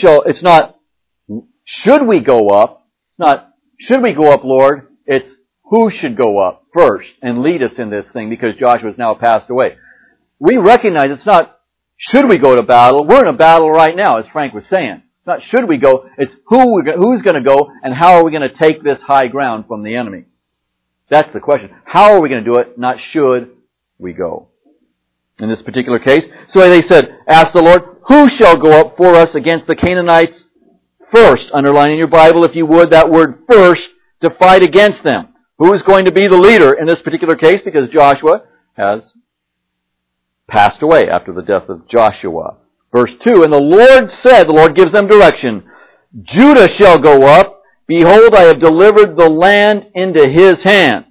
should we go up? It's not should we go up, Lord? It's who should go up first and lead us in this thing because Joshua has now passed away. We recognize it's not should we go to battle. We're in a battle right now, as Frank was saying. It's not should we go, it's who's going to go and how are we going to take this high ground from the enemy. That's the question. How are we going to do it? Not should we go. In this particular case. So they said, ask the Lord, who shall go up for us against the Canaanites first? Underline in your Bible, if you would, that word first, to fight against them. Who is going to be the leader in this particular case? Because Joshua has passed away after the death of Joshua. Verse 2, and the Lord said, the Lord gives them direction, Judah shall go up. Behold, I have delivered the land into his hand.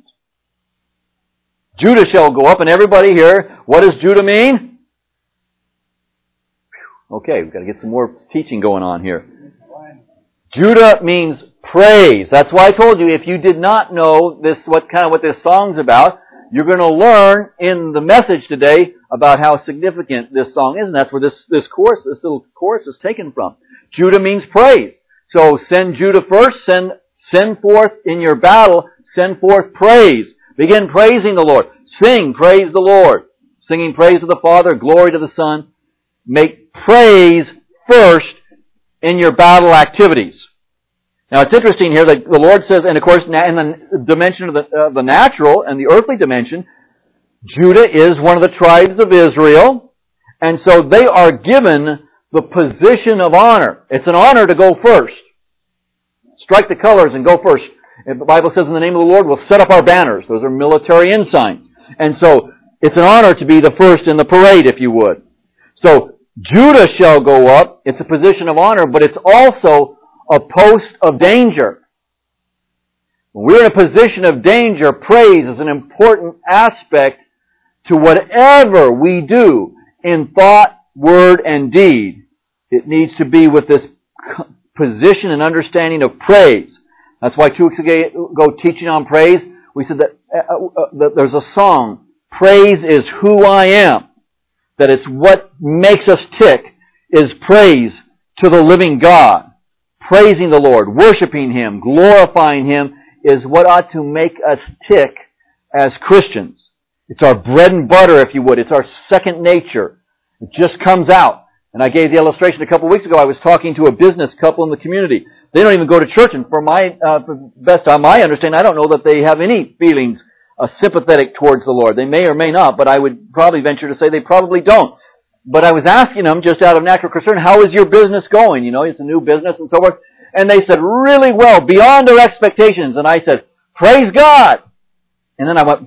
Judah shall go up, and everybody here, what does Judah mean? Okay, we've got to get some more teaching going on here. Judah means praise. That's why I told you, if you did not know what this song's about, you're going to learn in the message today about how significant this song is, and that's where this little chorus is taken from. Judah means praise. So send Judah first, send forth in your battle, send forth praise. Begin praising the Lord. Sing, praise the Lord. Singing praise to the Father, glory to the Son. Make praise first in your battle activities. Now it's interesting here that the Lord says, and of course in the dimension of the natural and the earthly dimension, Judah is one of the tribes of Israel, and so they are given the position of honor. It's an honor to go first. Strike the colors and go first. And the Bible says in the name of the Lord, we'll set up our banners. Those are military ensigns. And so it's an honor to be the first in the parade, if you would. So Judah shall go up. It's a position of honor, but it's also a post of danger. When we're in a position of danger, praise is an important aspect to whatever we do in thought, word, and deed. It needs to be with this position and understanding of praise. That's why 2 weeks ago, teaching on praise, we said that there's a song, praise is who I am. That it's what makes us tick, is praise to the living God. Praising the Lord, worshiping Him, glorifying Him is what ought to make us tick as Christians. It's our bread and butter, if you would. It's our second nature. It just comes out. And I gave the illustration a couple of weeks ago. I was talking to a business couple in the community. They don't even go to church, and for best of my understanding, I don't know that they have any feelings sympathetic towards the Lord. They may or may not, but I would probably venture to say they probably don't. But I was asking them, just out of natural concern, how is your business going? You know, it's a new business and so forth. And they said, really well, beyond their expectations. And I said, praise God! And then I went,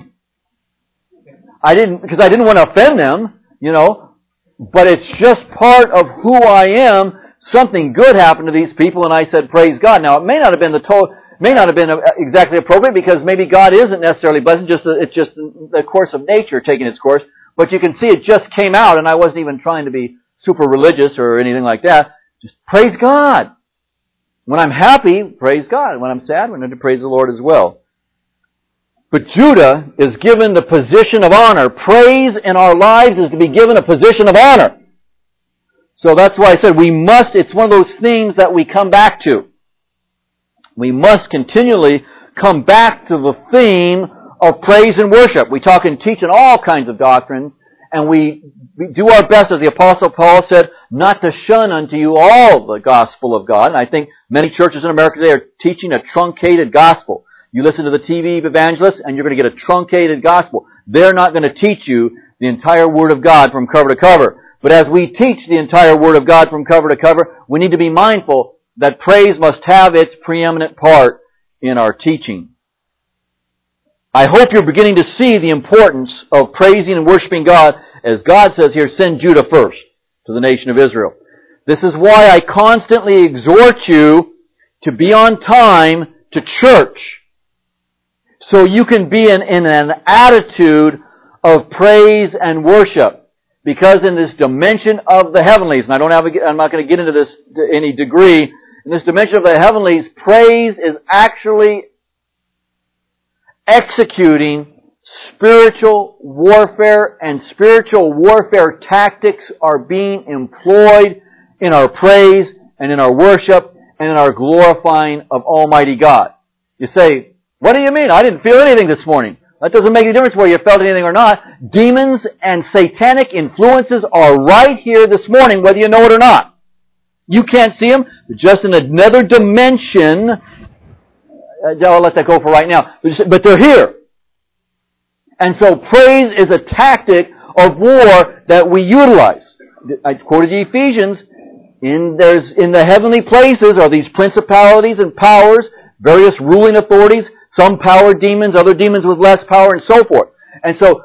because I didn't want to offend them, you know, but it's just part of who I am, something good happened to these people, and I said, praise God. Now, it may not have been exactly appropriate, because maybe God isn't necessarily blessing, it's just the course of nature taking its course. But you can see it just came out, and I wasn't even trying to be super religious or anything like that. Just praise God. When I'm happy, praise God. When I'm sad, we need to praise the Lord as well. But Judah is given the position of honor. Praise in our lives is to be given a position of honor. So that's why I said it's one of those things that we come back to. We must continually come back to the theme of praise and worship. We talk and teach in all kinds of doctrines, and we do our best, as the Apostle Paul said, not to shun unto you all the gospel of God. And I think many churches in America today are teaching a truncated gospel. You listen to the TV evangelists, and you're going to get a truncated gospel. They're not going to teach you the entire Word of God from cover to cover. But as we teach the entire Word of God from cover to cover, we need to be mindful that praise must have its preeminent part in our teaching. I hope you're beginning to see the importance of praising and worshiping God, as God says here, send Judah first to the nation of Israel. This is why I constantly exhort you to be on time to church, so you can be in an attitude of praise and worship. Because in this dimension of the heavenlies, and I'm not going to get into this to any degree, in this dimension of the heavenlies, praise is actually executing spiritual warfare, and spiritual warfare tactics are being employed in our praise and in our worship and in our glorifying of Almighty God. You say, what do you mean? I didn't feel anything this morning. That doesn't make any difference whether you felt anything or not. Demons and satanic influences are right here this morning, whether you know it or not. You can't see them. They're just in another dimension. I'll let that go for right now. But they're here. And so praise is a tactic of war that we utilize. I quoted the Ephesians. In the heavenly places are these principalities and powers, various ruling authorities, some power demons, other demons with less power, and so forth. And so,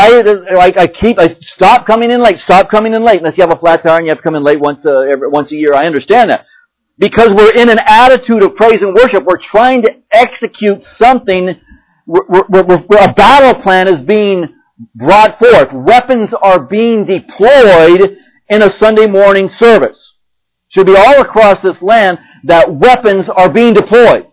stop coming in late, unless you have a flat tire and you have to come in late once a year. I understand that. Because we're in an attitude of praise and worship, we're trying to execute something, a battle plan is being brought forth. Weapons are being deployed in a Sunday morning service. Should be all across this land that weapons are being deployed.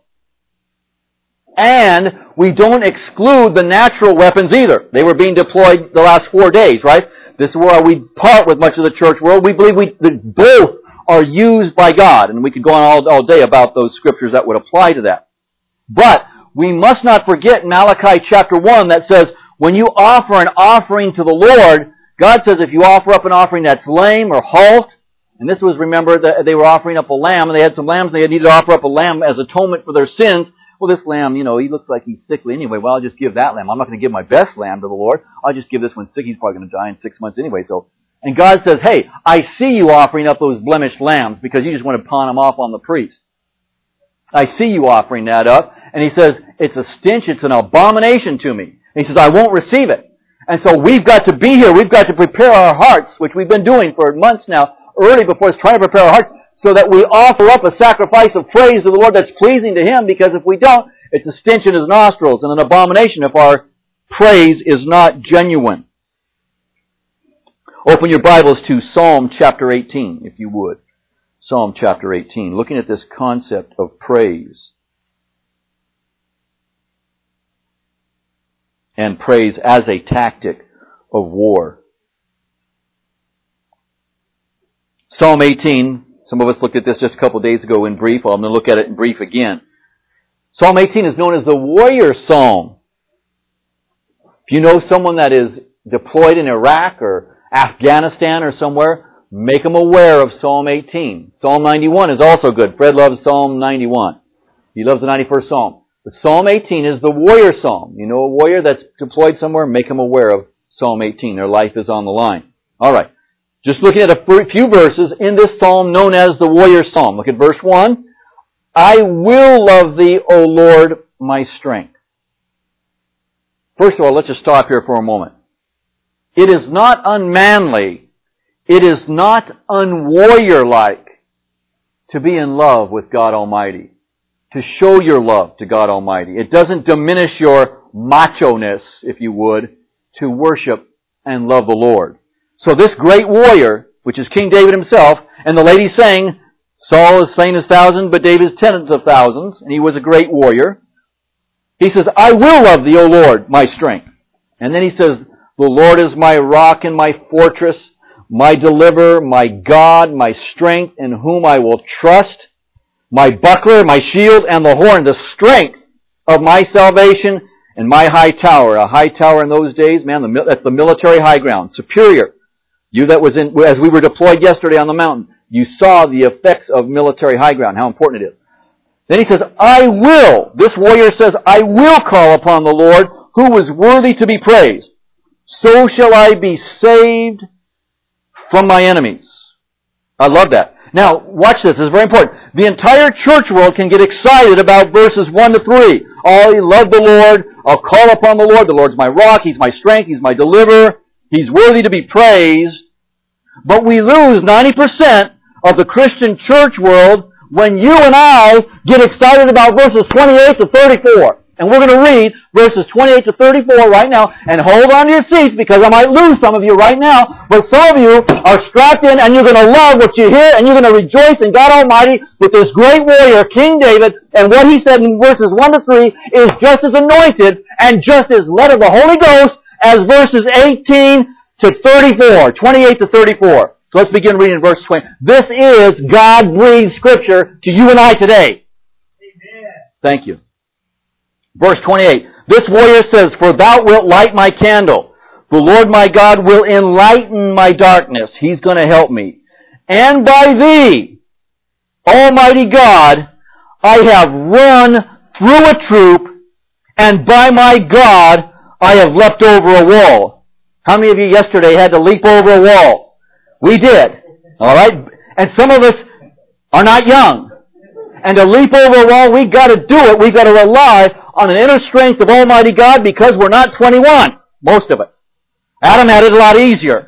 And we don't exclude the natural weapons either. They were being deployed the last 4 days, right? This is where we part with much of the church world. We believe that both are used by God. And we could go on all day about those scriptures that would apply to that. But we must not forget Malachi chapter 1 that says, when you offer an offering to the Lord, God says if you offer up an offering that's lame or halt, and this was, remember, that they were offering up a lamb, and they had some lambs, and they needed to offer up a lamb as atonement for their sins. Well, this lamb, he looks like he's sickly anyway. Well, I'll just give that lamb. I'm not going to give my best lamb to the Lord. I'll just give this one sick. He's probably going to die in 6 months anyway. And God says, hey, I see you offering up those blemished lambs because you just want to pawn them off on the priest. I see you offering that up. And He says, it's a stench, it's an abomination to me. And He says, I won't receive it. And so we've got to be here. We've got to prepare our hearts, which we've been doing for months now, early before us, trying to prepare our hearts, so that we offer up a sacrifice of praise to the Lord that's pleasing to Him, because if we don't, it's a stench in His nostrils and an abomination if our praise is not genuine. Open your Bibles to Psalm chapter 18, if you would. Psalm chapter 18, looking at this concept of praise. And praise as a tactic of war. Psalm 18, some of us looked at this just a couple of days ago in brief. Well, I'm going to look at it in brief again. Psalm 18 is known as the warrior psalm. If you know someone that is deployed in Iraq or Afghanistan or somewhere, make them aware of Psalm 18. Psalm 91 is also good. Fred loves Psalm 91. He loves the 91st Psalm. But Psalm 18 is the warrior psalm. You know a warrior that's deployed somewhere, make them aware of Psalm 18. Their life is on the line. All right. Just looking at a few verses in this psalm known as the warrior psalm. Look at verse 1. I will love Thee, O Lord, my strength. First of all, let's just stop here for a moment. It is not unmanly. It is not unwarrior-like to be in love with God Almighty, to show your love to God Almighty. It doesn't diminish your macho-ness, if you would, to worship and love the Lord. So this great warrior, which is King David himself, and the lady sang, Saul has slain 1,000, but David's tens of thousands, and he was a great warrior. He says, I will love thee, O Lord, my strength. And then he says, the Lord is my rock and my fortress, my deliverer, my God, my strength, in whom I will trust, my buckler, my shield, and the horn, the strength of my salvation, and my high tower. A high tower in those days, man, that's the military high ground. Superior. You that was in, as we were deployed yesterday on the mountain, you saw the effects of military high ground, how important it is. Then he says, I will, this warrior says, I will call upon the Lord, who was worthy to be praised. So shall I be saved from my enemies. I love that. Now, watch this. This is very important. The entire church world can get excited about verses 1 to 3. Oh, you love the Lord. I'll call upon the Lord. The Lord's my rock. He's my strength. He's my deliverer. He's worthy to be praised. But we lose 90% of the Christian church world when you and I get excited about verses 28 to 34. And we're going to read verses 28 to 34 right now. And hold on to your seats because I might lose some of you right now. But some of you are strapped in and you're going to love what you hear and you're going to rejoice in God Almighty with this great warrior, King David. And what he said in verses 1 to 3 is just as anointed and just as led of the Holy Ghost as verses 18 to 34, 28 to 34. So let's begin reading verse 20. This is God-breathed Scripture to you and I today. Amen. Thank you. Verse 28. This warrior says, For thou wilt light my candle. The Lord my God will enlighten my darkness. He's going to help me. And by thee, Almighty God, I have run through a troop, and by my God, I have leapt over a wall. How many of you yesterday had to leap over a wall? We did. All right? And some of us are not young. And to leap over a wall, we've got to do it. We've got to rely on an inner strength of Almighty God because we're not 21. Most of it. Adam had it a lot easier.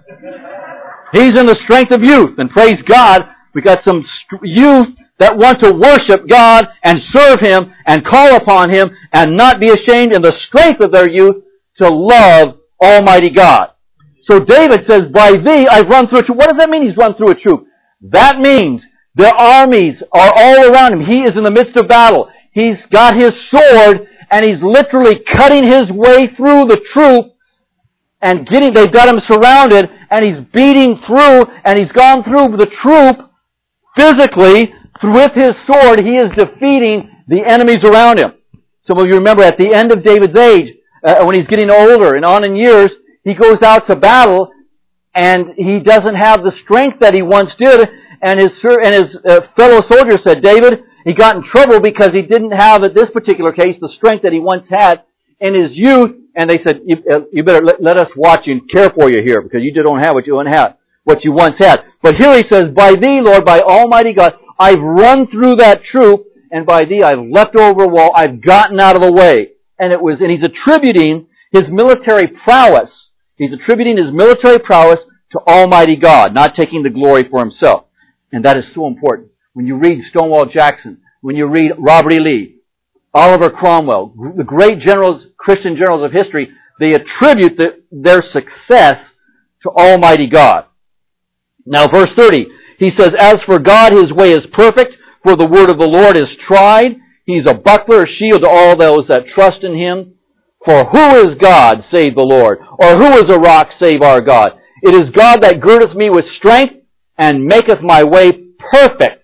He's in the strength of youth. And praise God, we got some youth that want to worship God and serve Him and call upon Him and not be ashamed in the strength of their youth to love Almighty God. So David says, by thee I've run through a troop. What does that mean he's run through a troop? That means the armies are all around him. He is in the midst of battle. He's got his sword and he's literally cutting his way through the troop and they've got him surrounded and he's beating through and he's gone through the troop physically. With his sword, he is defeating the enemies around him. Some of you remember at the end of David's age, when he's getting older and on in years, he goes out to battle and he doesn't have the strength that he once did. And his fellow soldiers said, David, he got in trouble because he didn't have, at this particular case, the strength that he once had in his youth. And they said, you better let us watch you and care for you here because you don't have what you once had. But here he says, by thee, Lord, by Almighty God, I've run through that troop, and by thee I've leapt over a wall. I've gotten out of the way. And he's attributing his military prowess. He's attributing his military prowess to Almighty God, not taking the glory for himself. And that is so important. When you read Stonewall Jackson, when you read Robert E. Lee, Oliver Cromwell, the great generals, Christian generals of history, they attribute their success to Almighty God. Now, verse 30, he says, As for God, His way is perfect, for the word of the Lord is tried. He's a buckler, a shield to all those that trust in Him. For who is God, save the Lord? Or who is a rock, save our God? It is God that girdeth me with strength and maketh my way perfect.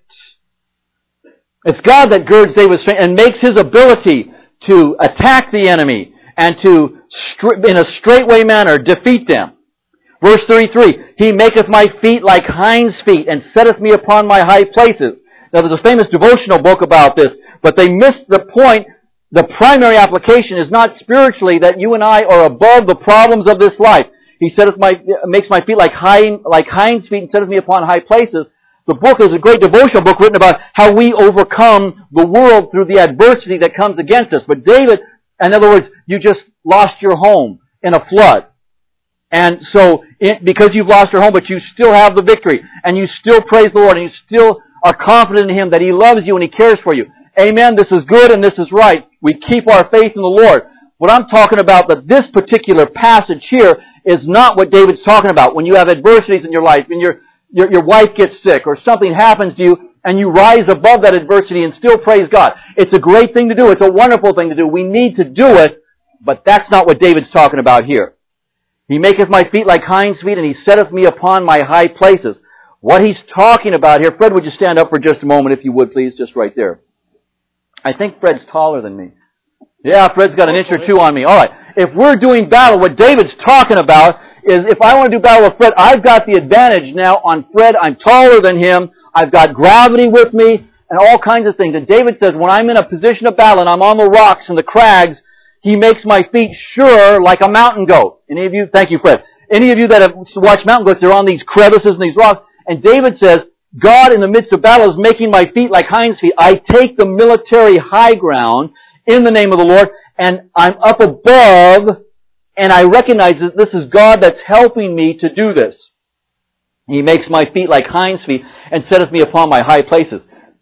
It's God that girds David with strength and makes his ability to attack the enemy and to, in a straightway manner, defeat them. Verse 33, He maketh my feet like hinds' feet, and setteth me upon my high places. Now there's a famous devotional book about this, but they missed the point. The primary application is not spiritually that you and I are above the problems of this life. He makes my feet like hinds' feet, and setteth me upon high places. The book is a great devotional book written about how we overcome the world through the adversity that comes against us. But David, in other words, you just lost your home in a flood. And so, because you've lost your home, but you still have the victory, and you still praise the Lord, and you still are confident in Him, that He loves you and He cares for you. Amen, this is good and this is right. We keep our faith in the Lord. What I'm talking about, that this particular passage here is not what David's talking about. When you have adversities in your life, and your wife gets sick, or something happens to you, and you rise above that adversity and still praise God. It's a great thing to do. It's a wonderful thing to do. We need to do it, but that's not what David's talking about here. He maketh my feet like hinds' feet, and He setteth me upon my high places. What he's talking about here, Fred, would you stand up for just a moment, if you would, please, just right there. I think Fred's taller than me. Yeah, Fred's got an inch or two on me. All right. If we're doing battle, what David's talking about is if I want to do battle with Fred, I've got the advantage now on Fred. I'm taller than him. I've got gravity with me and all kinds of things. And David says, when I'm in a position of battle and I'm on the rocks and the crags, He makes my feet sure like a mountain goat. Any of you? Thank you, Fred. Any of you that have watched mountain goats, they're on these crevices and these rocks. And David says, God in the midst of battle is making my feet like hinds' feet. I take the military high ground in the name of the Lord, and I'm up above, and I recognize that this is God that's helping me to do this. He makes my feet like hinds' feet and setteth me upon my high places.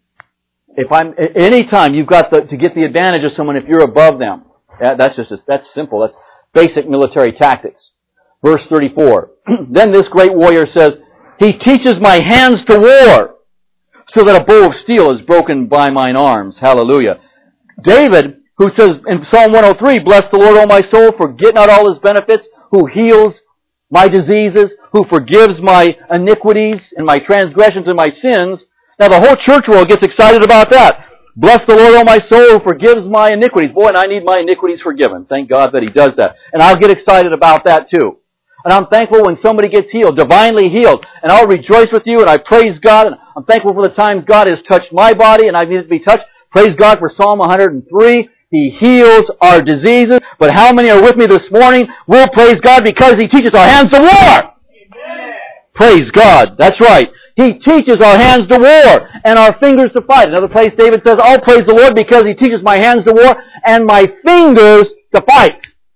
Anytime you've got to get the advantage of someone if you're above them. That's simple. That's basic military tactics. Verse 34. Then this great warrior says, He teaches my hands to war, so that a bow of steel is broken by mine arms. Hallelujah. David, who says in Psalm 103, Bless the Lord, O my soul, forget not all His benefits, who heals my diseases, who forgives my iniquities and my transgressions and my sins. Now the whole church world gets excited about that. Bless the Lord, O my soul, who forgives my iniquities. Boy, and I need my iniquities forgiven. Thank God that He does that. And I'll get excited about that too. And I'm thankful when somebody gets healed, divinely healed. And I'll rejoice with you, and I praise God. And I'm thankful for the times God has touched my body, and I needed to be touched. Praise God for Psalm 103. He heals our diseases. But how many are with me this morning? We'll praise God because He teaches our hands to war. Amen. Praise God. That's right. He teaches our hands to war and our fingers to fight. Another place David says, I'll praise the Lord because He teaches my hands to war and my fingers to fight.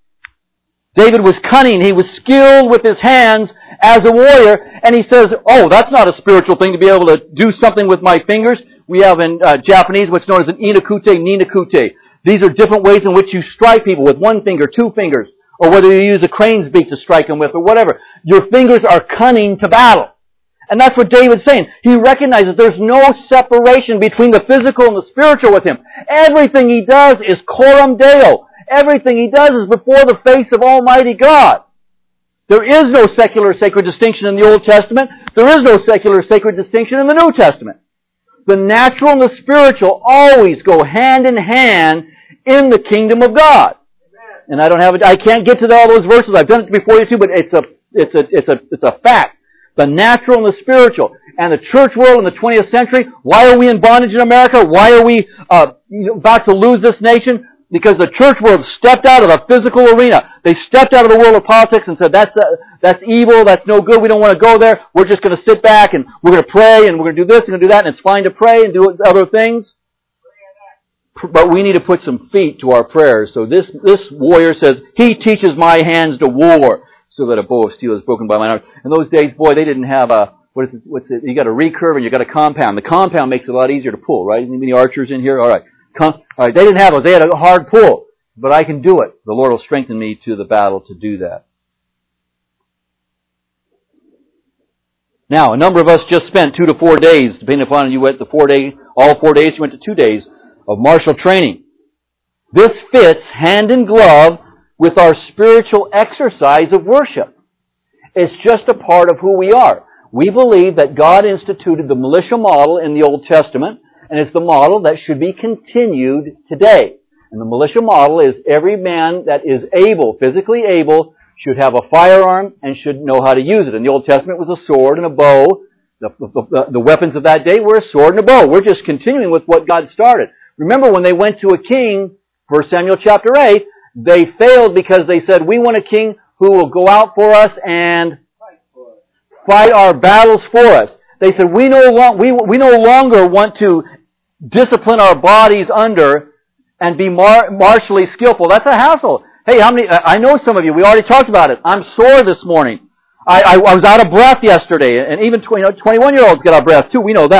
David was cunning. He was skilled with his hands as a warrior. And he says, oh, that's not a spiritual thing to be able to do something with my fingers. We have in Japanese what's known as an inakute, ninakute. These are different ways in which you strike people with one finger, two fingers, or whether you use a crane's beak to strike them with or whatever. Your fingers are cunning to battle. And that's what David's saying. He recognizes there's no separation between the physical and the spiritual with him. Everything he does is coram Deo. Everything he does is before the face of Almighty God. There is no secular sacred distinction in the Old Testament. There is no secular sacred distinction in the New Testament. The natural and the spiritual always go hand in hand in the kingdom of God. And I can't get to all those verses. I've done it before you too, but it's a fact. The natural and the spiritual. And the church world in the 20th century, why are we in bondage in America? Why are we about to lose this nation? Because the church world stepped out of the physical arena. They stepped out of the world of politics and said, that's evil, that's no good, we don't want to go there. We're just going to sit back and we're going to pray and we're going to do this and we're going to do that, and it's fine to pray and do other things. But we need to put some feet to our prayers. So this warrior says, He teaches my hands to war, so that a bow of steel is broken by my arm. In those days, boy, they didn't have you got a recurve and you got a compound. The compound makes it a lot easier to pull, right? Any archers in here? All right. They didn't have those. They had a hard pull. But I can do it. The Lord will strengthen me to the battle to do that. Now, a number of us just spent 2 to 4 days, depending upon you went all 4 days, you went to 2 days of martial training. This fits hand in glove with our spiritual exercise of worship. It's just a part of who we are. We believe that God instituted the militia model in the Old Testament, and it's the model that should be continued today. And the militia model is every man that is able, physically able, should have a firearm and should know how to use it. In the Old Testament, it was a sword and a bow. The weapons of that day were a sword and a bow. We're just continuing with what God started. Remember when they went to a king, 1 Samuel chapter 8, they failed because they said, we want a king who will go out for us and fight our battles for us. They said, we no longer want to discipline our bodies under and be martially skillful. That's a hassle. Hey, I know some of you, we already talked about it. I'm sore this morning. I was out of breath yesterday, and even 21-year-olds get out of breath too. We know that.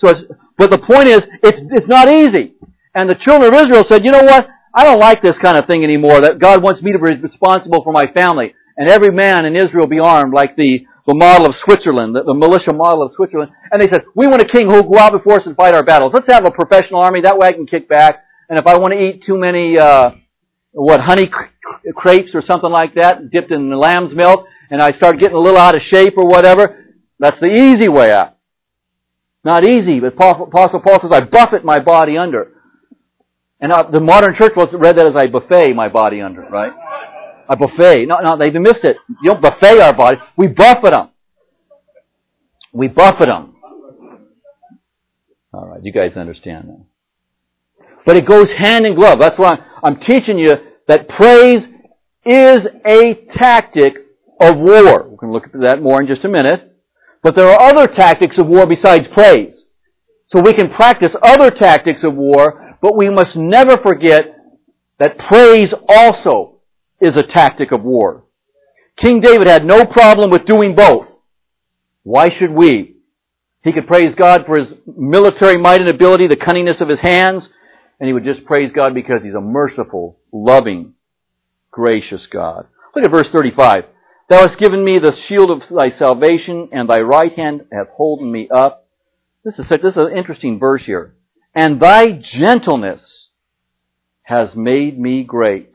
But the point is, it's not easy. And the children of Israel said, you know what? I don't like this kind of thing anymore, that God wants me to be responsible for my family. And every man in Israel be armed like the model of Switzerland, the militia model of Switzerland. And they said, we want a king who will go out before us and fight our battles. Let's have a professional army. That way I can kick back. And if I want to eat too many, honey crepes or something like that, dipped in lamb's milk, and I start getting a little out of shape or whatever, that's the easy way out. Not easy, but Apostle Paul says, I buffet my body under. And the modern church read that as I buffet my body under, right? A buffet. No, they've missed it. You don't buffet our body. We buffet them. We buffet them. All right, you guys understand that. But it goes hand in glove. That's why I'm teaching you that praise is a tactic of war. We're going to look at that more in just a minute. But there are other tactics of war besides praise. So we can practice other tactics of war, but we must never forget that praise also is a tactic of war. King David had no problem with doing both. Why should we? He could praise God for his military might and ability, the cunningness of his hands, and he would just praise God because he's a merciful, loving, gracious God. Look at verse 35. Thou hast given me the shield of thy salvation, and thy right hand hath holden me up. This is an interesting verse here. And thy gentleness has made me great.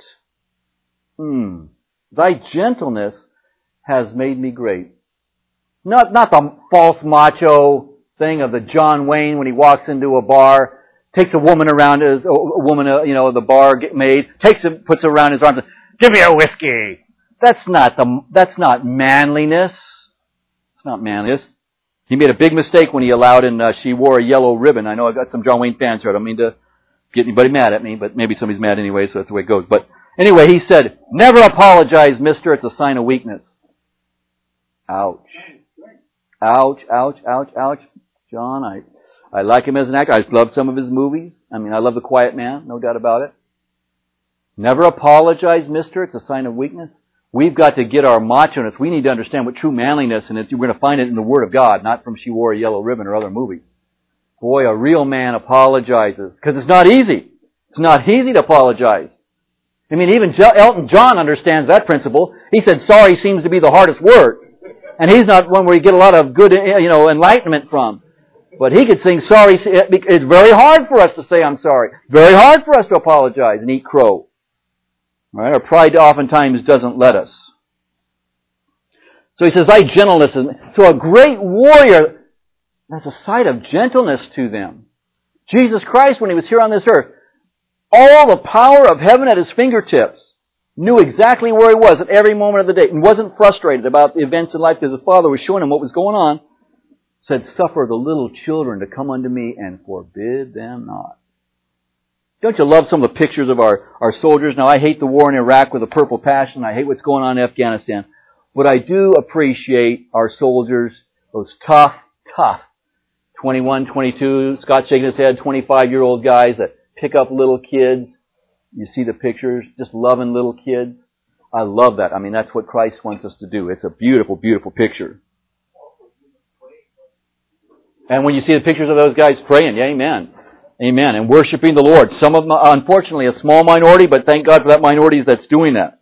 Thy gentleness has made me great. Not the false macho thing of the John Wayne when he walks into a bar, takes a woman around the bar maid, puts her around his arms, and, give me a whiskey. That's not manliness. It's not manliness. He made a big mistake when he allowed she wore a yellow ribbon. I know I've got some John Wayne fans here. I don't mean to get anybody mad at me, but maybe somebody's mad anyway, so that's the way it goes. But anyway, he said, never apologize, mister. It's a sign of weakness. Ouch. Ouch, ouch, ouch, ouch. John, I like him as an actor. I love some of his movies. I love The Quiet Man, no doubt about it. Never apologize, mister. It's a sign of weakness. We've got to get our macho-ness. We need to understand what true manliness is. We're going to find it in the Word of God, not from She Wore a Yellow Ribbon or other movies. Boy, a real man apologizes. Because it's not easy. It's not easy to apologize. Even Elton John understands that principle. He said sorry seems to be the hardest word. And he's not one where you get a lot of good, enlightenment from. But he could sing sorry. It's very hard for us to say I'm sorry. Very hard for us to apologize and eat crow. All right? Our pride oftentimes doesn't let us. So he says, thy gentleness is... So a great warrior, that's a sight of gentleness to them. Jesus Christ, when he was here on this earth, all the power of heaven at his fingertips, knew exactly where he was at every moment of the day, and wasn't frustrated about the events in life because his Father was showing him what was going on. Said, suffer the little children to come unto me and forbid them not. Don't you love some of the pictures of our soldiers? Now, I hate the war in Iraq with a purple passion. I hate what's going on in Afghanistan. But I do appreciate our soldiers, those tough 21, 22, Scott's shaking his head, 25-year-old guys that pick up little kids. You see the pictures, just loving little kids. I love that. That's what Christ wants us to do. It's a beautiful, beautiful picture. And when you see the pictures of those guys praying, yeah, amen. Amen. And worshiping the Lord. Some of them, unfortunately, a small minority, but thank God for that minority that's doing that.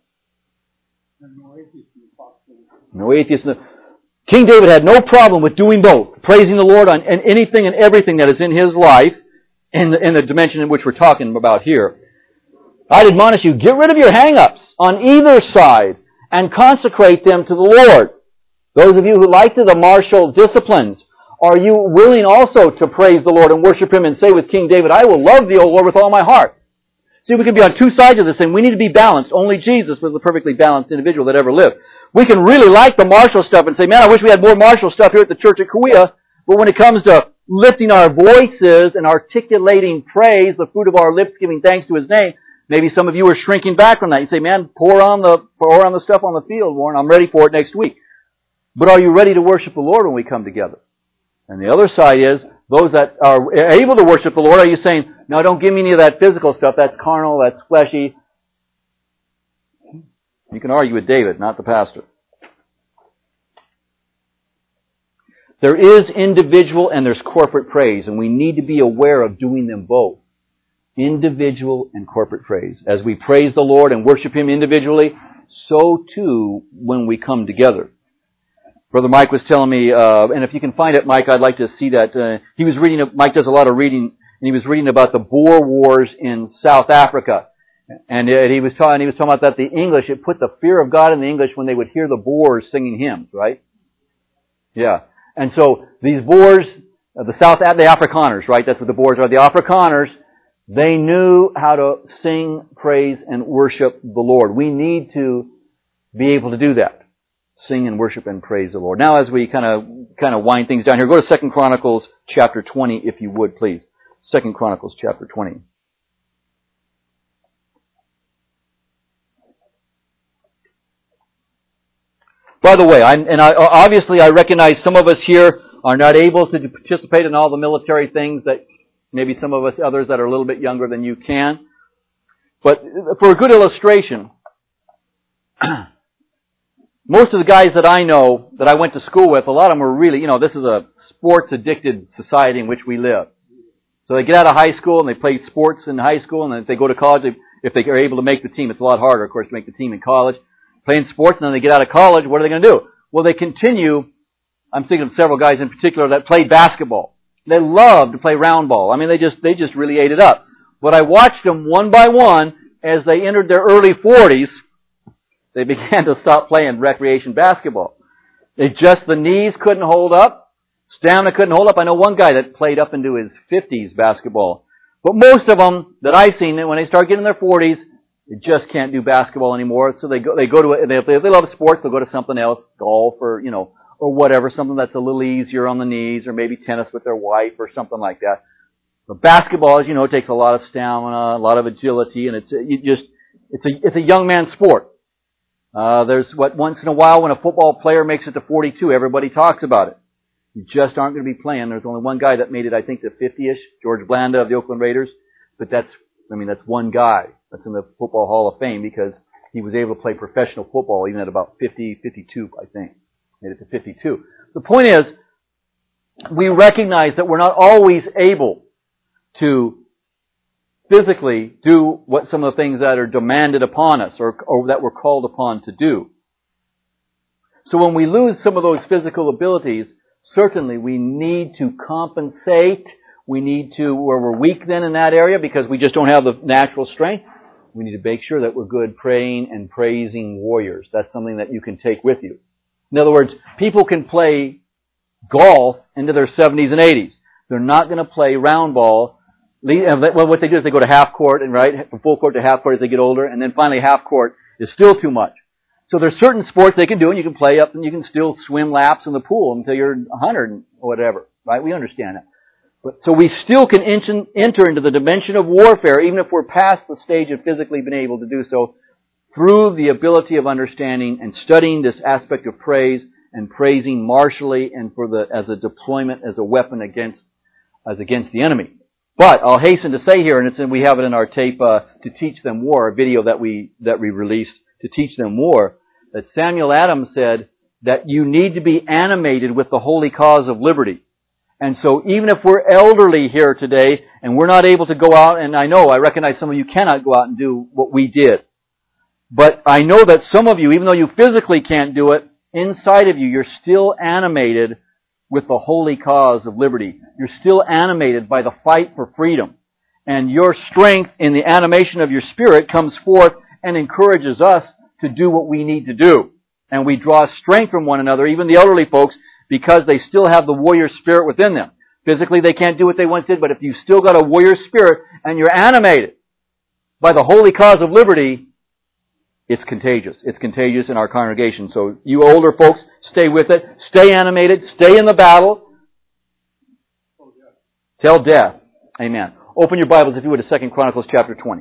No atheists. King David had no problem with doing both. Praising the Lord on anything and everything that is in his life, in the dimension in which we're talking about here. I'd admonish you, get rid of your hang-ups on either side and consecrate them to the Lord. Those of you who like the martial disciplines, are you willing also to praise the Lord and worship Him and say with King David, I will love thee, O Lord, with all my heart? See, we can be on two sides of this thing. We need to be balanced. Only Jesus was the perfectly balanced individual that ever lived. We can really like the martial stuff and say, man, I wish we had more martial stuff here at the church at Kauai. But when it comes to lifting our voices and articulating praise, the fruit of our lips giving thanks to His name, maybe some of you are shrinking back from that. You say, man, pour on the stuff on the field, Warren. I'm ready for it next week. But are you ready to worship the Lord when we come together? And the other side is, those that are able to worship the Lord, are you saying, no, don't give me any of that physical stuff. That's carnal, that's fleshy. You can argue with David, not the pastor. There is individual and there's corporate praise, and we need to be aware of doing them both. Individual and corporate praise. As we praise the Lord and worship Him individually, so too when we come together. Brother Mike was telling me, and if you can find it, Mike, I'd like to see that. He was reading, Mike does a lot of reading, and he was reading about the Boer Wars in South Africa. And he was talking about that the English, it put the fear of God in the English when they would hear the Boers singing hymns, right? Yeah. And so these Boers, the Afrikaners, right? That's what the Boers are. The Afrikaners, they knew how to sing, praise, and worship the Lord. We need to be able to do that. Sing and worship and praise the Lord. Now as we kind of wind things down here, go to 2 Chronicles chapter 20, if you would, please. 2 Chronicles chapter 20. By the way, obviously I recognize some of us here are not able to participate in all the military things that maybe some of us others that are a little bit younger than you can. But for a good illustration, most of the guys that I know that I went to school with, a lot of them were really, this is a sports addicted society in which we live. So they get out of high school and they play sports in high school, and then if they go to college, if they are able to make the team, it's a lot harder, of course, to make the team in college. Playing sports, and then they get out of college, what are they going to do? Well, they continue. I'm thinking of several guys in particular that played basketball. They love to play round ball. I mean, they just really ate it up. But I watched them one by one as they entered their early 40s. They began to stop playing recreation basketball. The knees couldn't hold up. Stamina couldn't hold up. I know one guy that played up into his 50s basketball. But most of them that I've seen, when they start getting in their 40s, they just can't do basketball anymore. So they go to it. If they love sports, they'll go to something else, golf or whatever, something that's a little easier on the knees, or maybe tennis with their wife or something like that. But basketball, as you know, it takes a lot of stamina, a lot of agility, and it's a young man's sport. There's once in a while when a football player makes it to 42, everybody talks about it. You just aren't going to be playing. There's only one guy that made it, I think, to 50-ish, George Blanda of the Oakland Raiders. But that's one guy that's in the Football Hall of Fame because he was able to play professional football even at about 50, 52, I think. Made it to 52. The point is, we recognize that we're not always able to physically do what some of the things that are demanded upon us or that we're called upon to do. So when we lose some of those physical abilities, certainly we need to compensate. We need to, where we're weak then in that area because we just don't have the natural strength, we need to make sure that we're good praying and praising warriors. That's something that you can take with you. In other words, people can play golf into their 70s and 80s. They're not going to play round ball. Well, what they do is they go to half court, and right, from full court to half court as they get older, and then finally half court is still too much. So there's certain sports they can do, and you can play up, and you can still swim laps in the pool until you're 100 or whatever, right? We understand that. But so we still can enter into the dimension of warfare, even if we're past the stage of physically being able to do so, through the ability of understanding and studying this aspect of praise and praising martially and as a deployment, as a weapon against the enemy. But I'll hasten to say here, and we have it in our tape to teach them war, a video that we released to teach them war, that Samuel Adams said that you need to be animated with the holy cause of liberty. And so even if we're elderly here today and we're not able to go out, and I recognize some of you cannot go out and do what we did. But I know that some of you, even though you physically can't do it, inside of you, you're still animated with the holy cause of liberty. You're still animated by the fight for freedom. And your strength in the animation of your spirit comes forth and encourages us to do what we need to do. And we draw strength from one another, even the elderly folks, because they still have the warrior spirit within them. Physically, they can't do what they once did, but if you've still got a warrior spirit and you're animated by the holy cause of liberty, it's contagious. It's contagious in our congregation. So you older folks, stay with it. Stay animated. Stay in the battle. Till death. Amen. Open your Bibles, if you would, to 2 Chronicles chapter 20.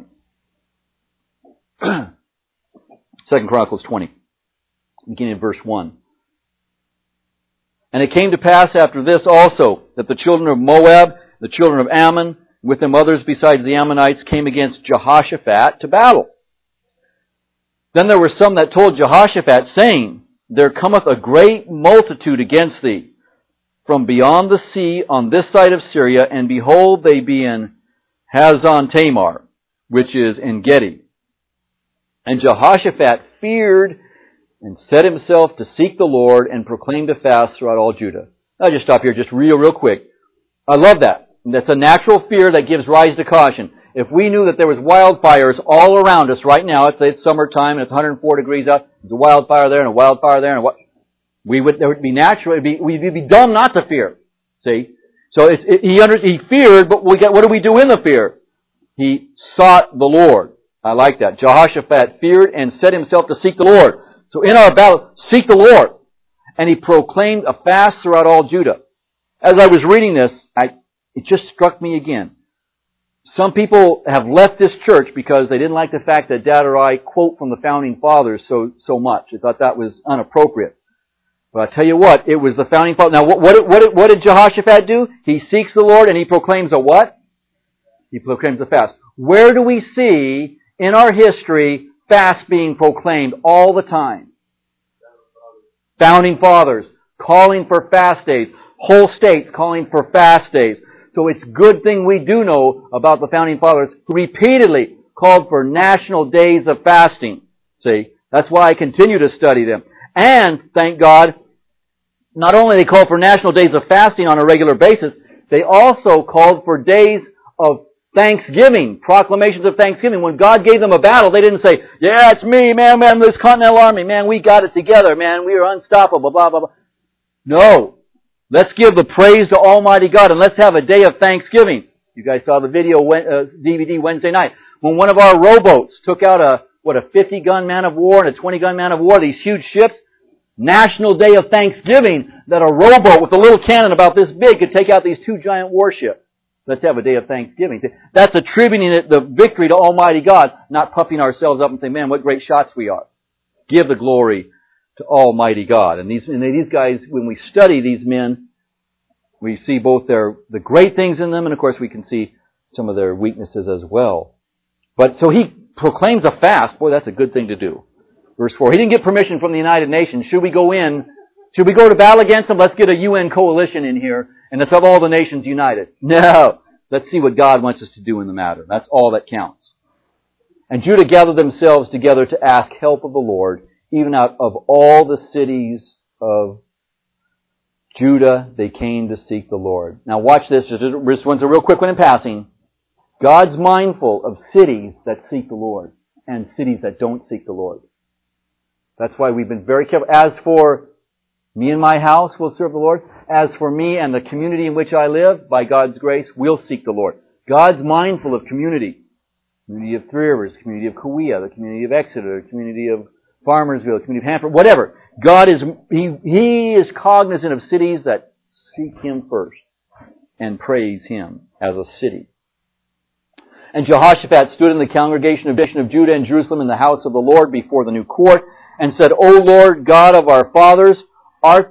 2 Chronicles 20, beginning in verse 1. And it came to pass after this also, that the children of Moab, the children of Ammon, with them others besides the Ammonites, came against Jehoshaphat to battle. Then there were some that told Jehoshaphat, saying, There cometh a great multitude against thee. from beyond the sea on this side of Syria, and behold, they be in Hazon Tamar, which is En Gedi. And Jehoshaphat feared and set himself to seek the Lord and proclaimed a fast throughout all Judah. I'll just stop here just real quick. I love that. That's a natural fear that gives rise to caution. If we knew that there was wildfires all around us right now, let's say it's summertime and it's 104 degrees out, there's a wildfire there and a wildfire there, and there would be natural, we'd be dumb not to fear. See? So he feared, but what do we do in the fear? He sought the Lord. I like that. Jehoshaphat feared and set himself to seek the Lord. So in our battle, seek the Lord. And he proclaimed a fast throughout all Judah. As I was reading this, it just struck me again. Some people have left this church because they didn't like the fact that Dad or I quote from the Founding Fathers so much. They thought that was inappropriate. But I tell you what, it was the Founding Fathers. Now, what did Jehoshaphat do? He seeks the Lord and he proclaims a what? He proclaims a fast. Where do we see in our history fast being proclaimed all the time? Founding Fathers calling for fast days. Whole states calling for fast days. So it's a good thing we do know about the Founding Fathers who repeatedly called for national days of fasting. See? That's why I continue to study them. And, thank God, not only they called for national days of fasting on a regular basis, they also called for days of Thanksgiving, proclamations of Thanksgiving. When God gave them a battle, they didn't say, yeah, it's me, man, this Continental Army, man, we got it together, man, we are unstoppable, blah, blah, blah. No. Let's give the praise to Almighty God and let's have a day of Thanksgiving. You guys saw the video, DVD Wednesday night, when one of our rowboats took out a 50-gun man of war and a 20-gun man of war, these huge ships. National Day of Thanksgiving that a rowboat with a little cannon about this big could take out these two giant warships. Let's have a day of Thanksgiving. That's attributing the victory to Almighty God, not puffing ourselves up and saying, man, what great shots we are. Give the glory to Almighty God. And these guys, when we study these men, we see both the great things in them, and of course we can see some of their weaknesses as well. But so he proclaims a fast. Boy, that's a good thing to do. Verse 4, he didn't get permission from the United Nations. Should we go to battle against them? Let's get a UN coalition in here, and let's have all the nations united. No. Let's see what God wants us to do in the matter. That's all that counts. And Judah gathered themselves together to ask help of the Lord. Even out of all the cities of Judah, they came to seek the Lord. Now watch this. This one's a real quick one in passing. God's mindful of cities that seek the Lord and cities that don't seek the Lord. That's why we've been very careful. As for me and my house, we'll serve the Lord. As for me and the community in which I live, by God's grace, we'll seek the Lord. God's mindful of community. Community of Three Rivers, community of Kauai, the community of Exeter, the community of Farmersville, community of Hanford, whatever. God is, He is cognizant of cities that seek Him first and praise Him as a city. And Jehoshaphat stood in the congregation of Judah and Jerusalem in the house of the Lord before the new court and said, O Lord God of our fathers, art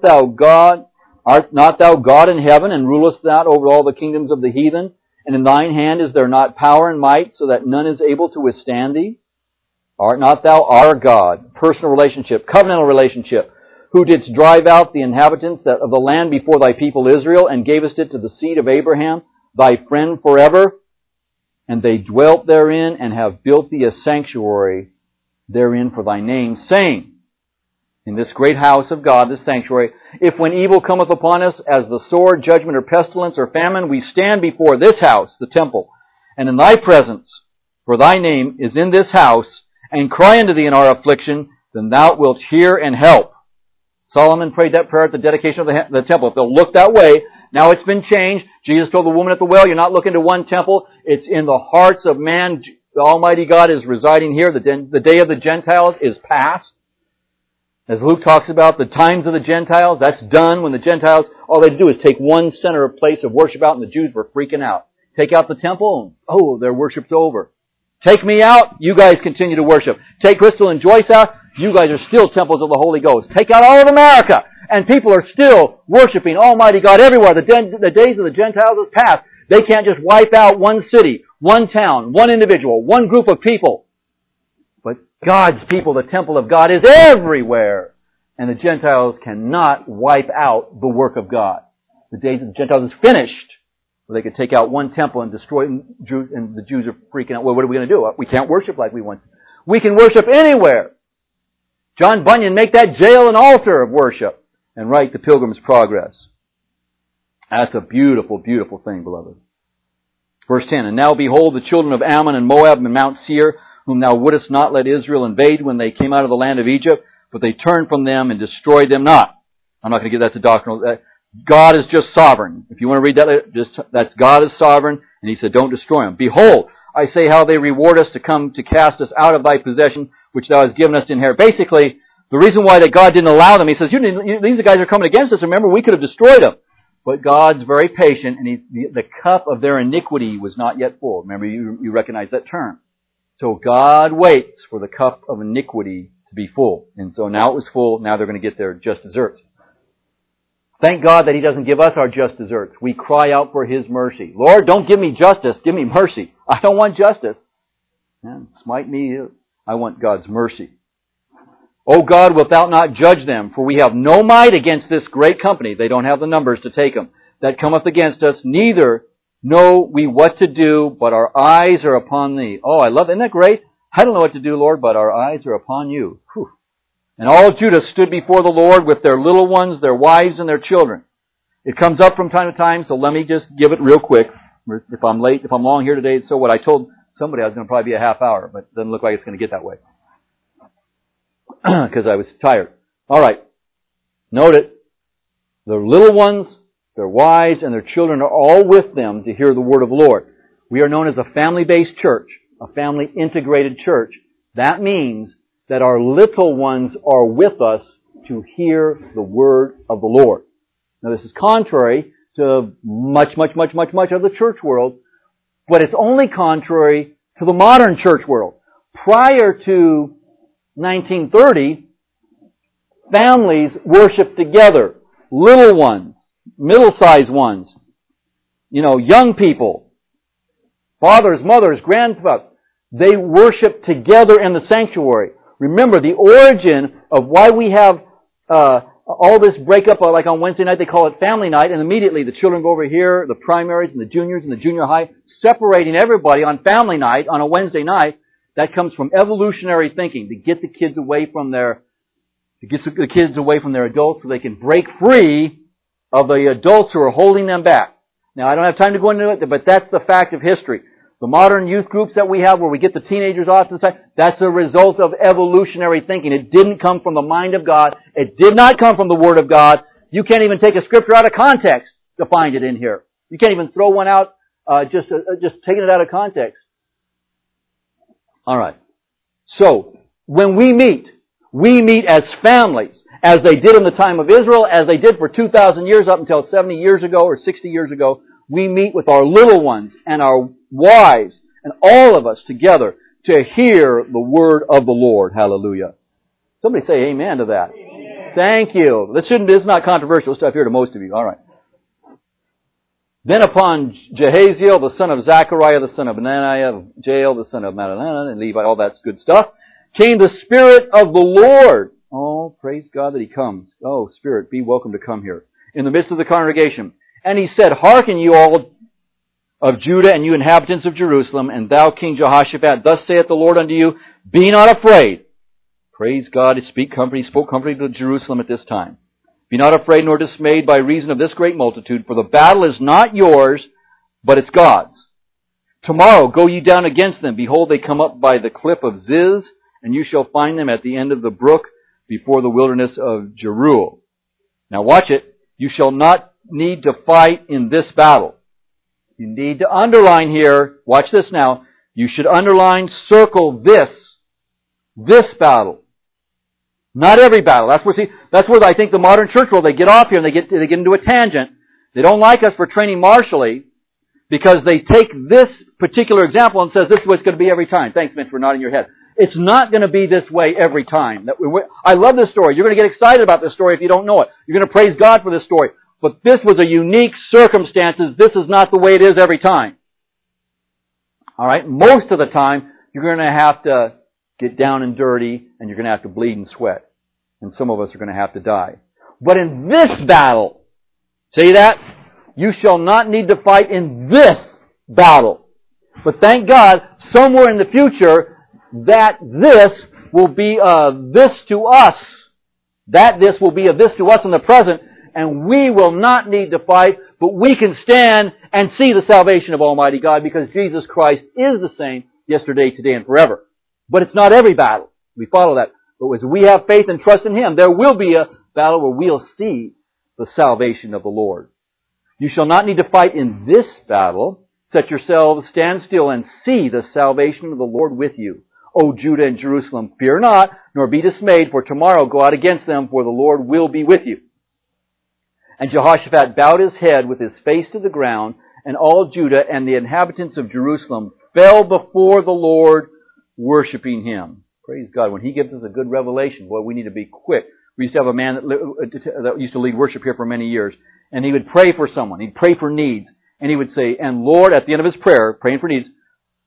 not thou God in heaven, and rulest thou over all the kingdoms of the heathen? And in thine hand is there not power and might, so that none is able to withstand thee? Art not thou our God, personal relationship, covenantal relationship, who didst drive out the inhabitants of the land before thy people Israel, and gavest it to the seed of Abraham, thy friend forever? And they dwelt therein, and have built thee a sanctuary therein for thy name, saying, in this great house of God, this sanctuary, if when evil cometh upon us, as the sword, judgment, or pestilence, or famine, we stand before this house, the temple, and in thy presence, for thy name is in this house, and cry unto thee in our affliction, then thou wilt hear and help. Solomon prayed that prayer at the dedication of the temple. If they'll look that way, now it's been changed. Jesus told the woman at the well, you're not looking to one temple. It's in the hearts of man. The Almighty God is residing here. The day of the Gentiles is past. As Luke talks about the times of the Gentiles, that's done when the Gentiles, all they do is take one center of place of worship out, and the Jews were freaking out. Take out the temple, and their worship's over. Take me out, you guys continue to worship. Take Crystal and Joyce out, you guys are still temples of the Holy Ghost. Take out all of America, and people are still worshiping Almighty God everywhere. The days of the Gentiles is past. They can't just wipe out one city, one town, one individual, one group of people. But God's people, the temple of God, is everywhere. And the Gentiles cannot wipe out the work of God. The days of the Gentiles is finished. Where they could take out one temple and destroy it, and the Jews are freaking out. Well, what are we going to do? We can't worship like we want to. We can worship anywhere. John Bunyan, make that jail an altar of worship and write the Pilgrim's Progress. That's a beautiful, beautiful thing, beloved. Verse 10, and now behold, the children of Ammon and Moab and Mount Seir, whom thou wouldest not let Israel invade when they came out of the land of Egypt, but they turned from them and destroyed them not. I'm not going to give that to doctrinal. God is just sovereign. If you want to read that, that's God is sovereign, and He said, don't destroy them. Behold, I say how they reward us to come to cast us out of thy possession, which thou hast given us to inherit. Basically, the reason why that God didn't allow them, He says, these guys are coming against us. Remember, we could have destroyed them. But God's very patient, and the cup of their iniquity was not yet full. Remember, you recognize that term. So God waits for the cup of iniquity to be full. And so now it was full, now they're going to get their just desserts. Thank God that He doesn't give us our just desserts. We cry out for His mercy. Lord, don't give me justice, give me mercy. I don't want justice. Smite me, I want God's mercy. O God, wilt thou not judge them? For we have no might against this great company. They don't have the numbers to take them. That cometh against us. Neither know we what to do, but our eyes are upon Thee. Oh, I love it. Isn't that great? I don't know what to do, Lord, but our eyes are upon You. Whew. And all Judah stood before the Lord with their little ones, their wives, and their children. It comes up from time to time, so let me just give it real quick. If I'm late, if I'm long here today, so what I told somebody I was going to probably be a half hour, but it doesn't look like it's going to get that way. Because I was tired. All right. Note it. Their little ones, their wives, and their children are all with them to hear the word of the Lord. We are known as a family-based church, a family-integrated church. That means that our little ones are with us to hear the word of the Lord. Now this is contrary to much of the church world, but it's only contrary to the modern church world. Prior to 1930, families worshiped together. Little ones, middle-sized ones, young people, fathers, mothers, grandfathers, they worship together in the sanctuary. Remember, the origin of why we have all this breakup, like on Wednesday night, they call it family night, and immediately the children go over here, the primaries and the juniors and the junior high, separating everybody on family night on a Wednesday night. That comes from evolutionary thinking, to get the kids away from their adults so they can break free of the adults who are holding them back. Now, I don't have time to go into it, but that's the fact of history. The modern youth groups that we have where we get the teenagers off to the side, that's a result of evolutionary thinking. It didn't come from the mind of God. It did not come from the Word of God. You can't even take a scripture out of context to find it in here. You can't even throw one out just taking it out of context. All right. So, when we meet as families, as they did in the time of Israel, as they did for 2,000 years up until 70 years ago or 60 years ago. We meet with our little ones and our wives and all of us together to hear the word of the Lord. Hallelujah. Somebody say amen to that. Amen. Thank you. This is not controversial stuff here to most of you. All right. Then upon Jehaziel, the son of Zechariah, the son of Benaiah, Jael, the son of Mattaniah, and Levi, all that's good stuff, came the Spirit of the Lord. Oh, praise God that He comes. Oh, Spirit, be welcome to come here. In the midst of the congregation. And He said, Hearken you all of Judah and you inhabitants of Jerusalem, and thou King Jehoshaphat, thus saith the Lord unto you, Be not afraid. Praise God, He spoke comforting to Jerusalem at this time. Be not afraid nor dismayed by reason of this great multitude, for the battle is not yours, but it's God's. Tomorrow go ye down against them. Behold, they come up by the cliff of Ziz, and you shall find them at the end of the brook before the wilderness of Jeruel. Now watch it. You shall not need to fight in this battle. You need to underline here, watch this now, you should underline, circle this battle. Not every battle. That's where I think the modern church world, they get off here and they get into a tangent. They don't like us for training martially because they take this particular example and says this is what it's going to be every time. Thanks, Mitch, for nodding your head. It's not going to be this way every time. I love this story. You're going to get excited about this story if you don't know it. You're going to praise God for this story. But this was a unique circumstances. This is not the way it is every time. All right? Most of the time, you're going to have to get down and dirty, and you're going to have to bleed and sweat. And some of us are going to have to die. But in this battle, see that? you shall not need to fight in this battle. But thank God, somewhere in the future, that this will be this to us. That this will be a this to us in the present, and we will not need to fight, but we can stand and see the salvation of Almighty God because Jesus Christ is the same yesterday, today, and forever. But it's not every battle. We follow that. But as we have faith and trust in Him, there will be a battle where we'll see the salvation of the Lord. You shall not need to fight in this battle. Set yourselves, stand still, and see the salvation of the Lord with you. O Judah and Jerusalem, fear not, nor be dismayed, for tomorrow go out against them, for the Lord will be with you. And Jehoshaphat bowed his head with his face to the ground, and all Judah and the inhabitants of Jerusalem fell before the Lord, worshiping Him. Praise God. When He gives us a good revelation, boy, we need to be quick. We used to have a man that used to lead worship here for many years, and he would pray for someone. He'd pray for needs, and he would say, and Lord, at the end of his prayer, praying for needs,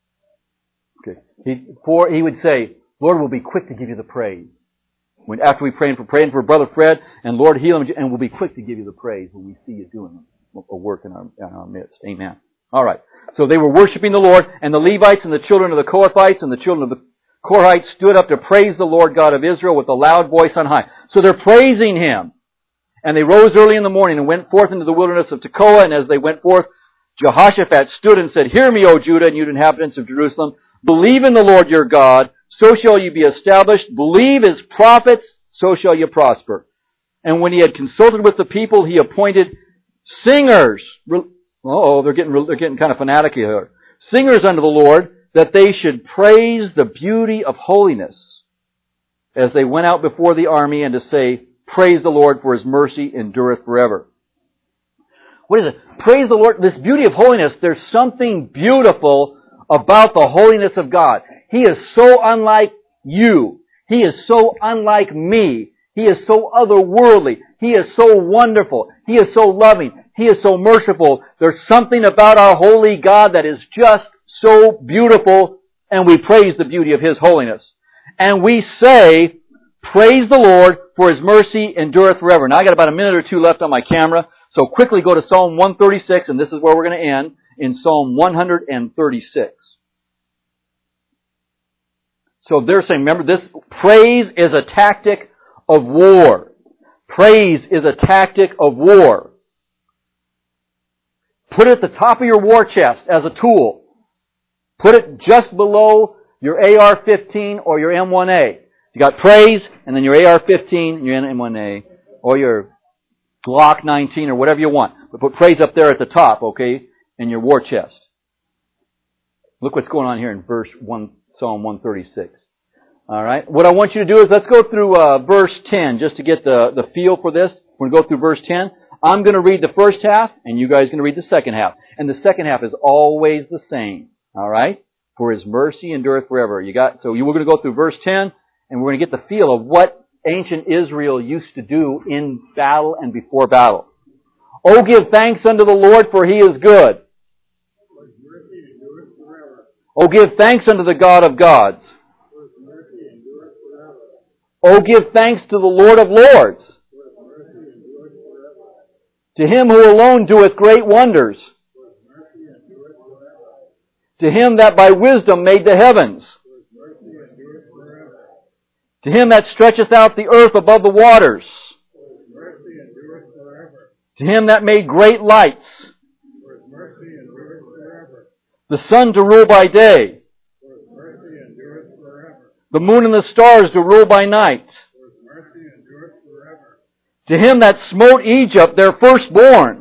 he would say, Lord, we'll be quick to give you the praise. After we praying for Brother Fred, and Lord, heal him, and we'll be quick to give you the praise when we see you doing a work in our midst. Amen. All right. So they were worshiping the Lord, and the Levites and the children of the Kohathites and the children of the Korhites stood up to praise the Lord God of Israel with a loud voice on high. So they're praising Him. And they rose early in the morning and went forth into the wilderness of Tekoa, and as they went forth, Jehoshaphat stood and said, Hear me, O Judah and you inhabitants of Jerusalem. Believe in the Lord your God, so shall you be established. Believe His prophets, so shall you prosper. And when he had consulted with the people, he appointed singers. They're getting kind of fanatic here. Singers unto the Lord, that they should praise the beauty of holiness as they went out before the army, and to say, Praise the Lord, for His mercy endureth forever. What is it? Praise the Lord. This beauty of holiness, there's something beautiful about the holiness of God. He is so unlike you. He is so unlike me. He is so otherworldly. He is so wonderful. He is so loving. He is so merciful. There's something about our holy God that is just so beautiful, and we praise the beauty of His holiness. And we say, Praise the Lord, for His mercy endureth forever. Now I got about a minute or two left on my camera, so quickly go to Psalm 136, and this is where we're going to end, in Psalm 136. So they're saying, remember, this praise is a tactic of war. Praise is a tactic of war. Put it at the top of your war chest as a tool. Put it just below your AR-15 or your M1A. You got praise, and then your AR-15 and your M1A, or your Glock 19 or whatever you want. But put praise up there at the top, okay, in your war chest. Look what's going on here in Psalm 136. All right. What I want you to do is let's go through verse 10 just to get the feel for this. We're going to go through verse 10. I'm going to read the first half, and you guys are going to read the second half. And the second half is always the same. All right? For His mercy endureth forever. So we're going to go through verse 10, and we're going to get the feel of what ancient Israel used to do in battle and before battle. Oh, give thanks unto the Lord, for He is good. Oh, give thanks unto the God of gods. Oh, give thanks to the Lord of lords. To Him who alone doeth great wonders. To Him that by wisdom made the heavens. To Him that stretcheth out the earth above the waters. To Him that made great lights. The sun to rule by day. The moon and the stars to rule by night. To Him that smote Egypt, their firstborn.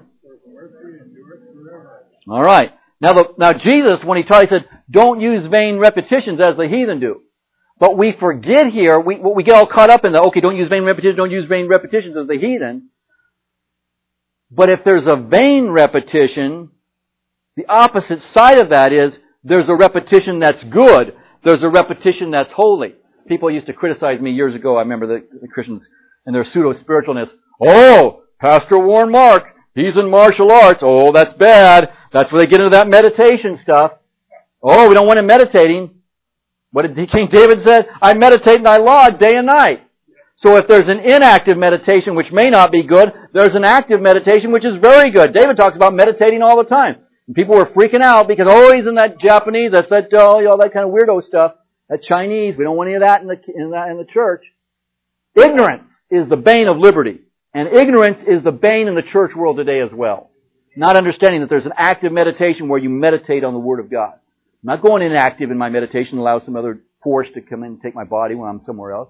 All right. Now Jesus, when He taught, He said, don't use vain repetitions as the heathen do. But we forget here, we get all caught up in don't use vain repetitions as the heathen. But if there's a vain repetition, the opposite side of that is, there's a repetition that's good. There's a repetition that's holy. People used to criticize me years ago. I remember the Christians and their pseudo-spiritualness. Oh, Pastor Warren Mark, he's in martial arts. Oh, that's bad. That's where they get into that meditation stuff. Oh, we don't want him meditating. What did King David say? I meditate in thy law day and night. So if there's an inactive meditation which may not be good, there's an active meditation which is very good. David talks about meditating all the time. And people were freaking out because, he's in that Japanese, that's that, all that kind of weirdo stuff. That Chinese, we don't want any of that in the church. Ignorance is the bane of liberty. And ignorance is the bane in the church world today as well. Not understanding that there's an active meditation where you meditate on the Word of God. I'm not going inactive in my meditation and allow some other force to come in and take my body when I'm somewhere else.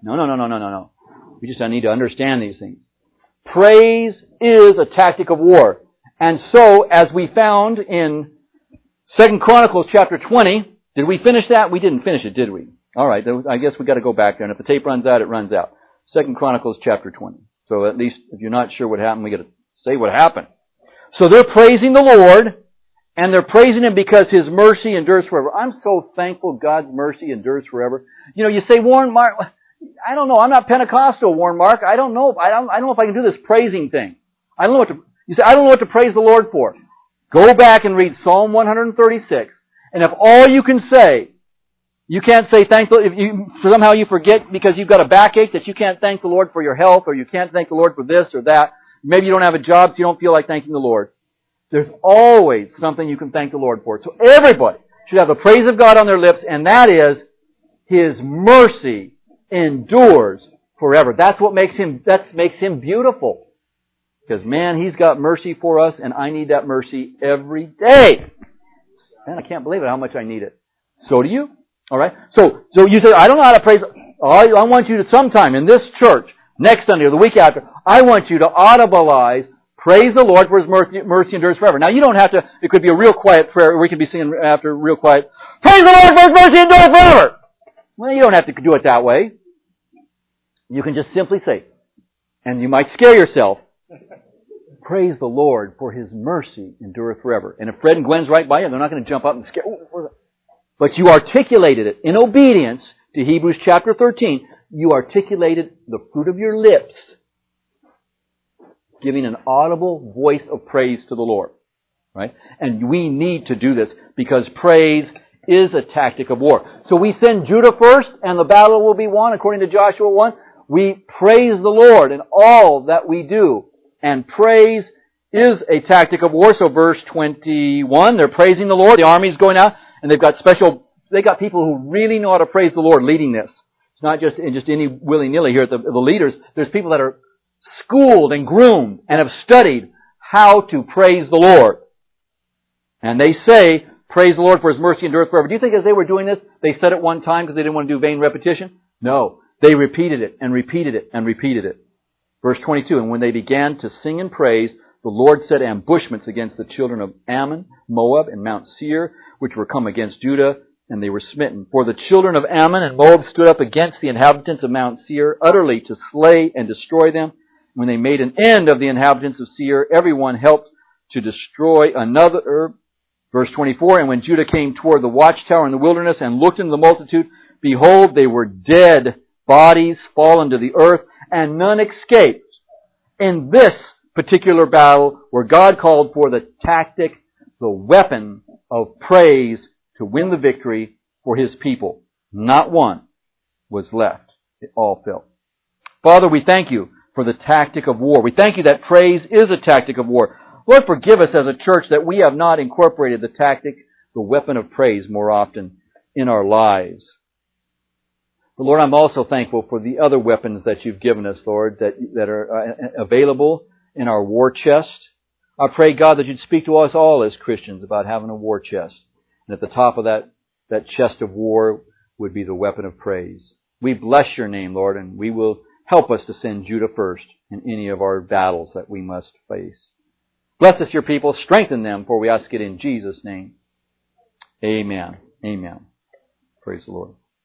No. I need to understand these things. Praise is a tactic of war. And so, as we found in 2 Chronicles chapter 20, did we finish that? We didn't finish it, did we? Alright, I guess we got to go back there. And if the tape runs out, it runs out. 2 Chronicles chapter 20. So at least, if you're not sure what happened, we got to say what happened. So they're praising the Lord, and they're praising Him because His mercy endures forever. I'm so thankful God's mercy endures forever. You say, Warren, Mark, I don't know. I'm not Pentecostal, Warren, Mark. I don't know. I don't know if I can do this praising thing. I don't know you say, I don't know what to praise the Lord for. Go back and read Psalm 136. And if all you can say, you can't say somehow you forget because you've got a backache that you can't thank the Lord for your health, or you can't thank the Lord for this or that. Maybe you don't have a job, so you don't feel like thanking the Lord. There's always something you can thank the Lord for. So everybody should have the praise of God on their lips, and that is His mercy endures forever. That's what makes Him beautiful. Because, man, He's got mercy for us, and I need that mercy every day. Man, I can't believe it, how much I need it. So do you. Alright? So you say, I don't know how to praise. I want you to sometime in this church, next Sunday or the week after, I want you to audibilize, praise the Lord for His mercy endures forever. Now, you don't have to, it could be a real quiet prayer, or we could be singing after real quiet, praise the Lord for His mercy endures forever! Well, you don't have to do it that way. You can just simply say, and you might scare yourself, praise the Lord for His mercy endureth forever. And if Fred and Gwen's right by you, they're not going to jump up and scare. But you articulated it in obedience to Hebrews chapter 13. You articulated the fruit of your lips, giving an audible voice of praise to the Lord. Right? And we need to do this because praise is a tactic of war. So we send Judah first, and the battle will be won, according to Joshua 1. We praise the Lord in all that we do. And praise is a tactic of war. So verse 21, they're praising the Lord. The army's going out, and they've got people who really know how to praise the Lord leading this. It's not just any willy-nilly here at the leaders. There's people that are schooled and groomed and have studied how to praise the Lord. And they say, praise the Lord for His mercy endureth forever. Do you think as they were doing this, they said it one time because they didn't want to do vain repetition? No. They repeated it and repeated it and repeated it. Verse 22, and when they began to sing and praise, the Lord set ambushments against the children of Ammon, Moab, and Mount Seir, which were come against Judah, and they were smitten. For the children of Ammon and Moab stood up against the inhabitants of Mount Seir, utterly to slay and destroy them. When they made an end of the inhabitants of Seir, everyone helped to destroy another. Verse 24, and when Judah came toward the watchtower in the wilderness and looked into the multitude, behold, they were dead bodies fallen to the earth, and none escaped. In this particular battle, where God called for the tactic, the weapon of praise to win the victory for His people, not one was left. It all fell. Father, we thank You for the tactic of war. We thank You that praise is a tactic of war. Lord, forgive us as a church that we have not incorporated the tactic, the weapon of praise more often in our lives. But Lord, I'm also thankful for the other weapons that You've given us, Lord, that are available in our war chest. I pray, God, that You'd speak to us all as Christians about having a war chest. And at the top of that chest of war would be the weapon of praise. We bless Your name, Lord, and we will help us to send Judah first in any of our battles that we must face. Bless us, Your people. Strengthen them, for we ask it in Jesus' name. Amen. Amen. Praise the Lord.